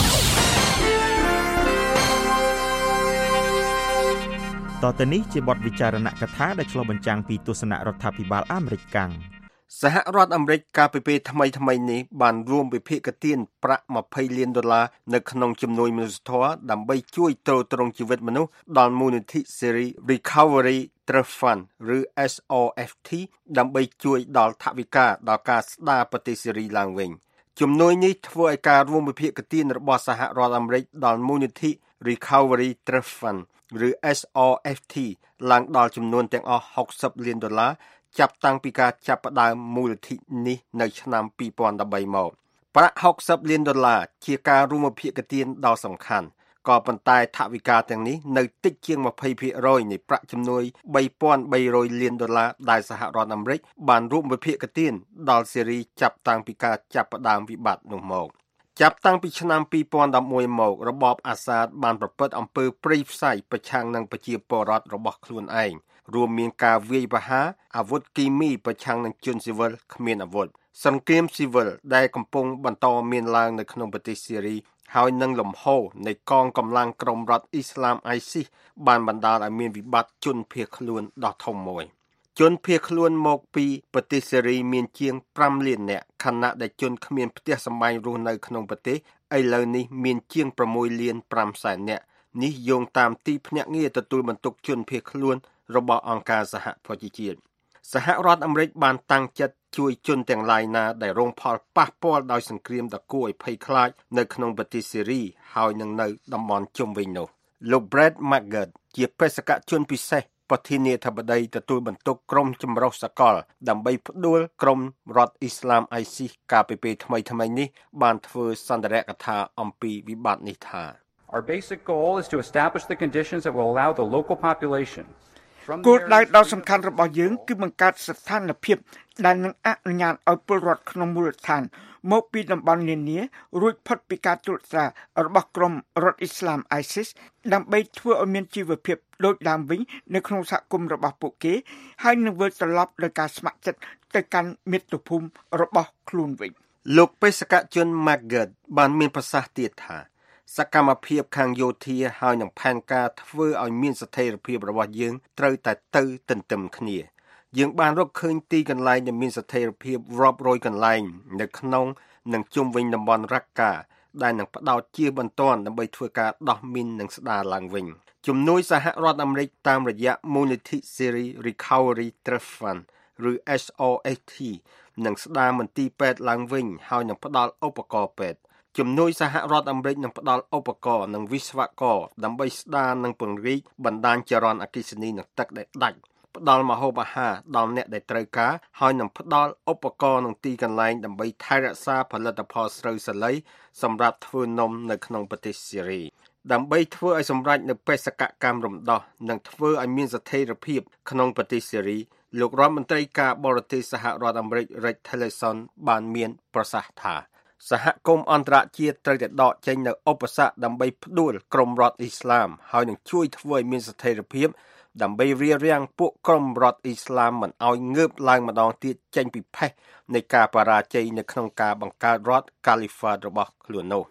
តទៅនេះជាបទវិចារណកថាដែលឆ្លុះបញ្ចាំងពីទស្សនៈរដ្ឋាភិបាលអាមេរិកកាំងសហរដ្ឋអាមេរិកកាលពីពេលថ្មីថ្មីនេះបានរួមវិភាគទានប្រាក់20លានដុល្លារនៅក្នុងជំនួយមនុស្សធម៌ដើម្បីជួយទ្រទ្រង់ជីវិតមនុស្សដល់មូលនិធិ Syria Recovery Trust Fund ឬ เอส โอ เอฟ ที ដើម្បីជួយដល់ថវិកាដល់ការស្ដារប្រទេសសេរីឡើងវិញជំនួយនេះធ្វើឲ្យការរួមវិភាគទានរបស់សហរដ្ឋអាមេរិកដល់មូលនិធិ Recovery Trust Fund ឬ เอส โอ เอฟ ที ឡើងដល់ចំនួនទាំងអស់60លានដុល្លារចាប់តាំងពីការចាប់ផ្ដើមមូលនិធិនេះនៅឆ្នាំពីរពាន់ដប់បីមកប្រាក់60លានដុល្លារជាការរួមវិភាគទានដ៏សំខាន់ក៏ប៉ុន្តែថវិកាទាំងនេះនៅតិចជាង20%នៃប្រាក់ជំនួយ三千三百លានដុល្លារដែលសហរដ្ឋអាមេរិកបានរួមវិភាគទានដល់សេរីចាប់តាំងពីការចាប់ផ្ដើមវិបត្តិនោះមកចាប់តាំងពីឆ្នាំពីរពាន់ដប់មួយមករបបអាសាដបានប្រព្រឹត្តអំពើព្រៃផ្សៃប្រឆាំងនឹងប្រជាពលរដ្ឋរបស់ខ្លួនឯងរួមមានការវាយប្រហារអាវុធគីមីប្រឆាំងនឹងជនស៊ីវិលគ្មានអាវុធសង្គ្រាមស៊ីវិលដែលកំពុងបន្តមានឡើងនៅក្នុងប្រទេសសេរីហើយនឹងលំហូរនៃកងកម្លាំងក្រុមរដ្ឋអ៊ីស្លាម ISIS បានបណ្ដាលឲ្យមានវិបត្តិជនភៀសខ្លួនដ៏ធំមួយជនភៀសខ្លួនមកពីប្រទេសសេរីមានជាង5លាននាក់ខណៈដែលជនគ្មានផ្ទះសម្បែងរស់នៅក្នុងប្រទេសឥឡូវនេះមានជាង6លាន5សែននាក់នេះយោងតាមទីភ្នាក់ងារទទួលបន្ទុកជនភៀសខ្លួនរបស់អង្គការសហប្រជាជាតិសហរដ្ឋអាមេរិកបានតាំងចិត្តជួយជនទាំងឡាយណាដែលរងផលប៉ះពាល់ដោយសង្គ្រាមដ៏គួរឲ្យភ័យខ្លាចនៅក្នុងប្រទេសសេរីហើយនឹងនៅតំបន់ជុំវិញនោះលោក Brett McGurk ជាបេសកជនពិសេសប្រធានាធិបតីទទួលបន្ទុកក្រុមចម្រុះសកលដើម្បីផ្ដួលក្រុមរដ្ឋអ៊ីស្លាម ISIS កាលពីពេលថ្មីៗនេះបានធ្វើសន្ទរកថាអំពីវិបត្តិនេះថា Our basic goal is to establish the conditions that will allow the local population គោលដៅដ៏សំខាន់របស់យើងគឺបង្កើតស្ថានភាពដែលនឹងអនុញ្ញាតឲ្យពលរដ្ឋក្នុងមូលដ្ឋានមកពីតំបន់នានារួចផុតពីការត្រួតត្រារបស់ក្រុមរដ្ឋអ៊ីស្លាម ISIS ដើម្បីធ្វើឲ្យមានជីវភាពដូចដើមវិញនៅក្នុងសហគមន៍របស់ពួកគេហើយនឹងវិលត្រឡប់ដោយការស្ម័គ្រចិត្តទៅកាន់មាតុភូមិរបស់ខ្លួនវិញលោកបេសកជន McGurk បានមានប្រសាសន៍ទៀតថាសកម្មភាពខាងយោធាហើយនឹងផែនការធ្វើឲ្យមានស្ថិរភាពរបស់យើងត្រូវតែទៅទន្ទឹមគ្នាយើងបានរកឃើញទីកន្លែងដែលមានស្ថិរភាពរាប់រយកន្លែងនៅក្នុងនិងជុំវិញតំបន់រ៉ាកាដែលនឹងផ្ដោតជាបន្ទាន់ដើម្បីធ្វើការដោះមីននិងស្ដារឡើងវិញជំនួយសហរដ្ឋអាមេរិកតាមរយៈមូលនិធិ Syria Recovery Trust Fund ឬ เอส โอ เอฟ ที នឹងស្ដារមន្ទីរពេទ្យឡើងវិញហើយនឹងផ្ដល់ឧបករណ៍ពេទ្យជំនួយសហរដ្ឋអាមេរិកនឹងផ្ដល់ឧបករណ៍និងវិស្វករដើម្បីស្ដារនិងពង្រីកបណ្ដាញចរន្តអគ្គិសនីនិងទឹកដែលដាច់ផ្ដល់ម្ហូបអាហារដល់អ្នកដែលត្រូវការហើយនឹងផ្ដល់ឧបករណ៍និងទីកន្លែងដើម្បីថែរក្សាផលិតផលស្រូវសាលីសម្រាប់ធ្វើនំនៅក្នុងប្រទេសសេរីដើម្បីធ្វើឲ្យសម្រេចនូវបេសកកម្មរំដោះនិងធ្វើឲ្យមានស្ថិរភាពក្នុងប្រទេសសេរីលោករដ្ឋមន្ត្រីការបរទេសសហរដ្ឋអាមេរិក Rex Tillerson បានមានប្រសាសន៍ថាសហគមន៍អន្តរជាតិត្រូវតែដកចេញនូវឧបសគ្គដើម្បីផ្ដួលក្រុមរដ្ឋអ៊ីស្លាមហើយនឹងជួយធ្វើឲ្យមានស្ថិរភាពដើម្បីរារាំងពួកក្រុមរដ្ឋអ៊ីស្លាមមិនឲ្យងើបឡើងម្ដងទៀតចេញពីផេះនៃការបរាជ័យនៅក្នុងការបង្កើតរដ្ឋកាលីហ្វាតរបស់ខ្លួននោះ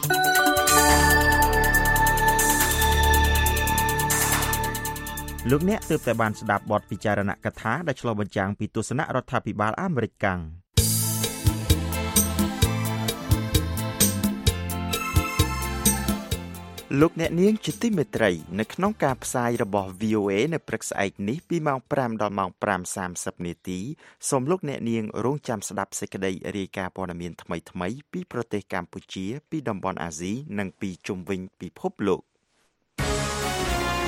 លោកអ្នកទើបតែបានស្ដាប់បទពិចារណកថាដែលឆ្លុះបញ្ចាំងពីទស្សនៈរដ្ឋាភិបាលអាមេរិកកាំងលោកអ្នកនាងជាទីមេត្រីនៅក្នុងការផ្សាយរបស់ វី អូ เอ នៅព្រឹកស្អែកនេះពីម៉ោងប្រាំដល់ម៉ោងប្រាំសាមសិបនាទីសូមលោកអ្នកនាងរងចាំស្ដាប់សេចក្តីរាយការណ៍ព័ត៌មានថ្មីៗពីប្រទេសកម្ពុជាពីតំបន់អាស៊ីនិងពីជុំវិញពិភពលោក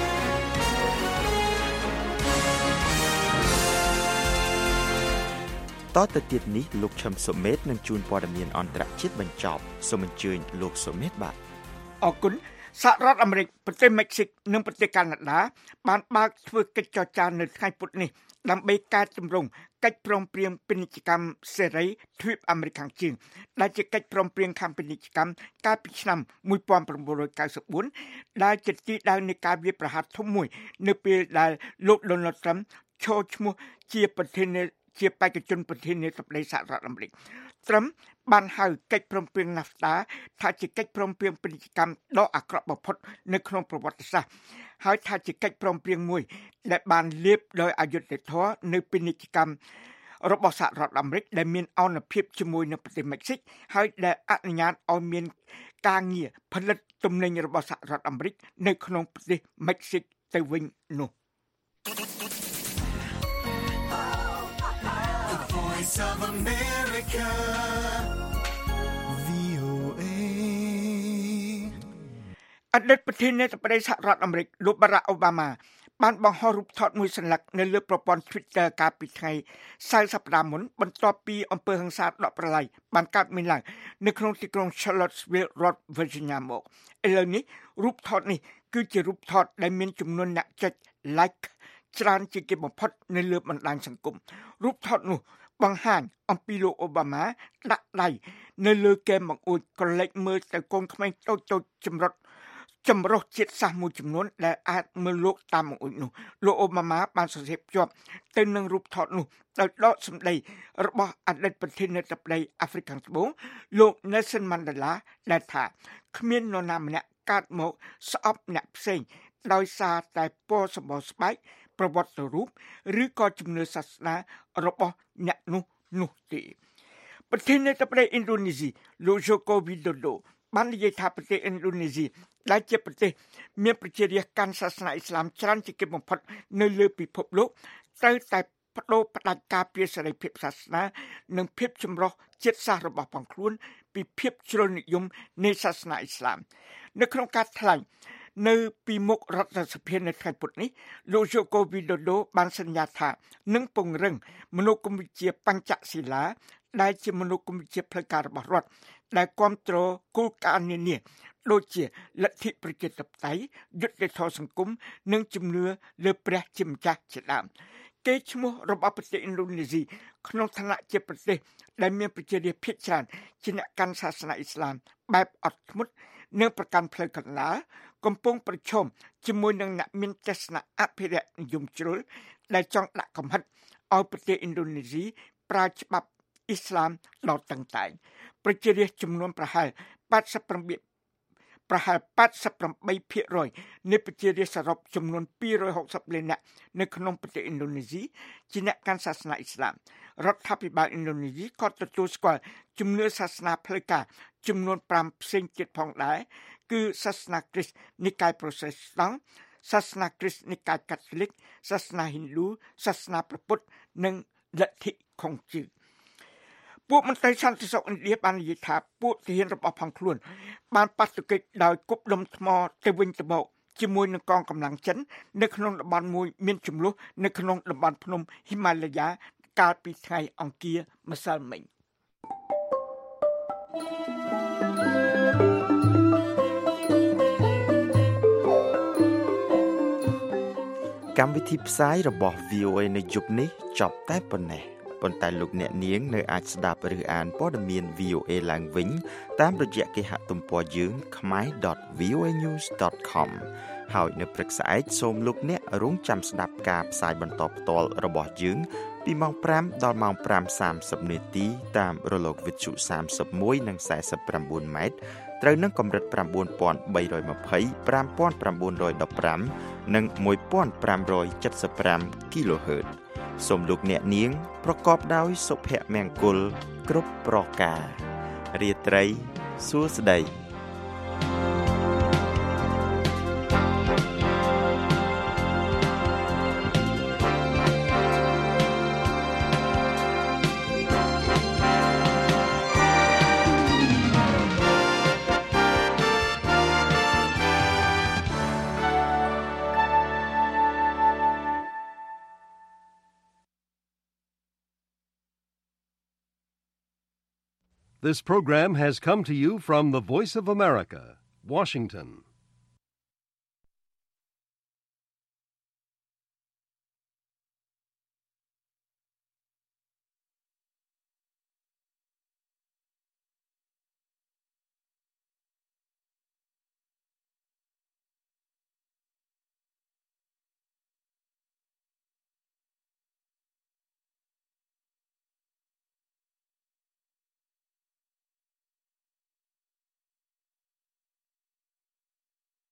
បន្តទៅទៀតនេះលោកឈឹមសុមេតនឹងជួនព័ត៌មានអន្តរជាតិបញ្ចប់សូមអញ្ជើញលោកសុមេតបាទអរគុណសហរដ្ឋអាមេរិកប្រទេសមិចស៊ីកនិងប្រទេសកាណាដាបានបើកធ្វើកិច្ចចរចានៅថ្ងៃពុធនេះដើម្បីកែតម្រង់កិច្ចព្រមព្រៀងពាណិជ្ជកម្មសេរីទ្វីបអាមេរិកខាងជើងដែលជាកិច្ចព្រមព្រៀងខាងពាណិជ្ជកម្មកាលពីឆ្នាំnineteen ninety-fourដែលជាទីដៅនៃការវាយប្រហារធំមួយនៅពេលដែលលោក Donald Trump ឈរឈ្មោះជាប្រធានាជាបេក្ខជនប្រធានាធិបតីសហរដ្ឋអាមេរិកត្រឹមបានហៅកិច្ចព្រមព្រៀង NAFTA ថាជាកិច្ចព្រមព្រៀងពាណិជ្ជកម្មដ៏អាក្រក់បំផុតនៅក្នុងប្រវត្តិសាស្ត្រហើយថាជាកិច្ចព្រមព្រៀងមួយដែលបានលាបដោយអយុត្តិធម៌នៅពាណិជ្ជកម្មរបស់សហរដ្ឋអាមេរិកដែលមានអនុភាពជាមួយនឹងប្រទេសមិចស៊ីកហើយដែលអនុញ្ញាតឲ្យមានការងារផលិតទំនិញរបស់សហរដ្ឋអាមេរិកនៅក្នុងប្រទេសមិចស៊ីកទៅវិញនោះ Voice of America អតីតប្រធានាធិបតីសហរដ្ឋអាមេរិកលោក Barack Obama បានបង្ហោះរូបថតមួយសន្លឹកនៅលើប្រព័ន្ធ Twitter កាលពីថ្ងៃសៅរ៍សប្តាហ៍មុនបន្ទាប់ពីអំពើហិង្សាដកប្រឡាយបានកើតមានឡើងនៅក្នុងទីក្រុង Charlottesville រដ្ឋ Virginia មកឥឡូវនេះរូបថតនេះគឺជារូបថតដែលមានចំនួនអ្នកចុច like ច្រើនជាងគេបំផុតនៅលើបណ្ដាញសង្គមរូបថតនោះបង្ហាញអំពីលោកអូបាម៉ាដាក់ដៃនៅលើកែមបង្អួចក៏លេចមើលទៅកូនក្មេងតូចៗចម្រុះចម្រុះជាតិសាសន៍មួយចំនួនដែលអាចមើលលោកតាមបង្អួចនោះលោកអូបាម៉ាបានសរសេរភ្ជាប់ទៅនឹងរូបថតនោះដោយដកសម្ដីរបស់អតីតប្រធានាធិបតីអាហ្វ្រិកខាងត្បូងលោក Nelson Mandela ដែលថាគ្មាននរណាម្នាក់កើតមកស្អប់អ្នកផ្សេងដោយសារតែពណ៌សម្បុរស្បែកប្រវត្តិរូបឬក៏ជំនឿសាសនារបស់អ្នកនោះនោះទេប្រធានាធិបតីឥណ្ឌូនេស៊ីលោក Joko Widodo បាននិយាយថាប្រទេសឥណ្ឌូនេស៊ីដែលជាប្រទេសមានប្រជារាស្ត្រកាន់សាសនាអ៊ីស្លាមច្រើនជាងគេបំផុតនៅលើពិភពលោកត្រូវតែបដូរផ្ដាច់ការពារសេរីភាពសាសនានិងភាពចម្រុះជាតិសាសន៍របស់ផងខ្លួនពីភាពជ្រុលនិយមនៃសាសនាអ៊ីស្លាមនៅក្នុងការថ្លែងនៅពីមុខរដ្ឋសភានៅថ្ងៃពុធនេះលោក Joko Widodo បានសន្យាថានឹងពង្រឹងមនោគមវិជ្ជាបញ្ចសីលាដែលជាមនោគមវិជ្ជាផ្លូវការរបស់រដ្ឋដែលគ្រប់គ្រងគោលការណ៍នានាដូចជាលទ្ធិប្រជាធិបតេយ្យយុត្តិធម៌សង្គមនិងជំនឿលើព្រះជាម្ចាស់ជាដើមគេឈ្មោះរបស់ប្រទេសឥណ្ឌូនេស៊ីក្នុងឋានៈជាប្រទេសដែលមានប្រជារាស្ត្រភាគច្រើនជាអ្នកកាន់សាសនាអ៊ីស្លាមបែបអត់ធ្មត់និងប្រកាន់ផ្លូវកណ្ដាលកំពុងប្រឈមជាមួយនឹងអ្នកមានទស្សនៈអភិរក្សនិយមជ្រុលដែលចង់ដាក់កំហិតឲ្យប្រទេសឥណ្ឌូនេស៊ីប្រើច្បាប់អ៊ីស្លាមដ៏តឹងតែងប្រជារាស្ត្រចំនួនប្រហែល87ប្រហែល88%ភាគរយនៃប្រជារាស្ត្រសរុបចំនួនtwo hundred sixtyលាននាក់នៅក្នុងប្រទេសឥណ្ឌូនេស៊ីជាអ្នកកាន់សាសនាអ៊ីស្លាមរដ្ឋាភិបាលឥណ្ឌូនេស៊ីក៏ទទួលស្គាល់ជំនឿសាសនាផ្លូវការចំនួនfiveផ្សេងទៀតផងដែរគឺសាសនាគ្រីស្ទនិកាយប្រូតេស្តង់សាសនាគ្រីស្ទនិកាយកាតូលិកសាសនាហិណ្ឌូសាសនាព្រះពុទ្ធនិងលទ្ធិខុងជឺពួកមន្ត្រីសន្តិសុខឥណ្ឌាបាននិយាយថាពួកទាហានរបស់ផងខ្លួនបានប៉ះទង្គិចដោយគប់ដុំថ្មទៅវិញទៅមកជាមួយនឹងកងកម្លាំងចិននៅក្នុងតំបន់មួយមានចំនួននៅក្នុងតំបន់ភ្នំហ៊ីម៉ាឡាយ៉ាកាលពីថ្ងៃអង្គារម្សិលមិញកម្មវិធីផ្សាយរបស់ វី អូ អេ នៅយប់នេះចប់តែប៉ុណ្ណេះប៉ុន្តែលោកអ្នកនាងនៅអាចស្ដាប់ឬអានព័ត៌មាន វី អូ អេ ឡើងវិញតាមរយៈគេហទំព័រយើង khmae dot v o a news dot com ហើយនៅព្រឹកស្អែកសូមលោកអ្នករងចាំស្ដាប់ការផ្សាយបន្តផ្ទាល់របស់យើងពីម៉ោងfiveដល់ម៉ោងfive thirtyនាទីតាមរលកវិទ្យុthirty-oneនិងforty-nineម៉ែត្រត្រូវនឹងកម្រិតnine thousand three hundred twenty, five thousand nine hundred fifteenនិងfifteen seventy-five គីឡូហឺតសូមលោកអ្នកនាងប្រកបដោយសុភមង្គលគ្រប់ប្រការរាត្រីសួស្តី This program has come to you from the Voice of America, Washington.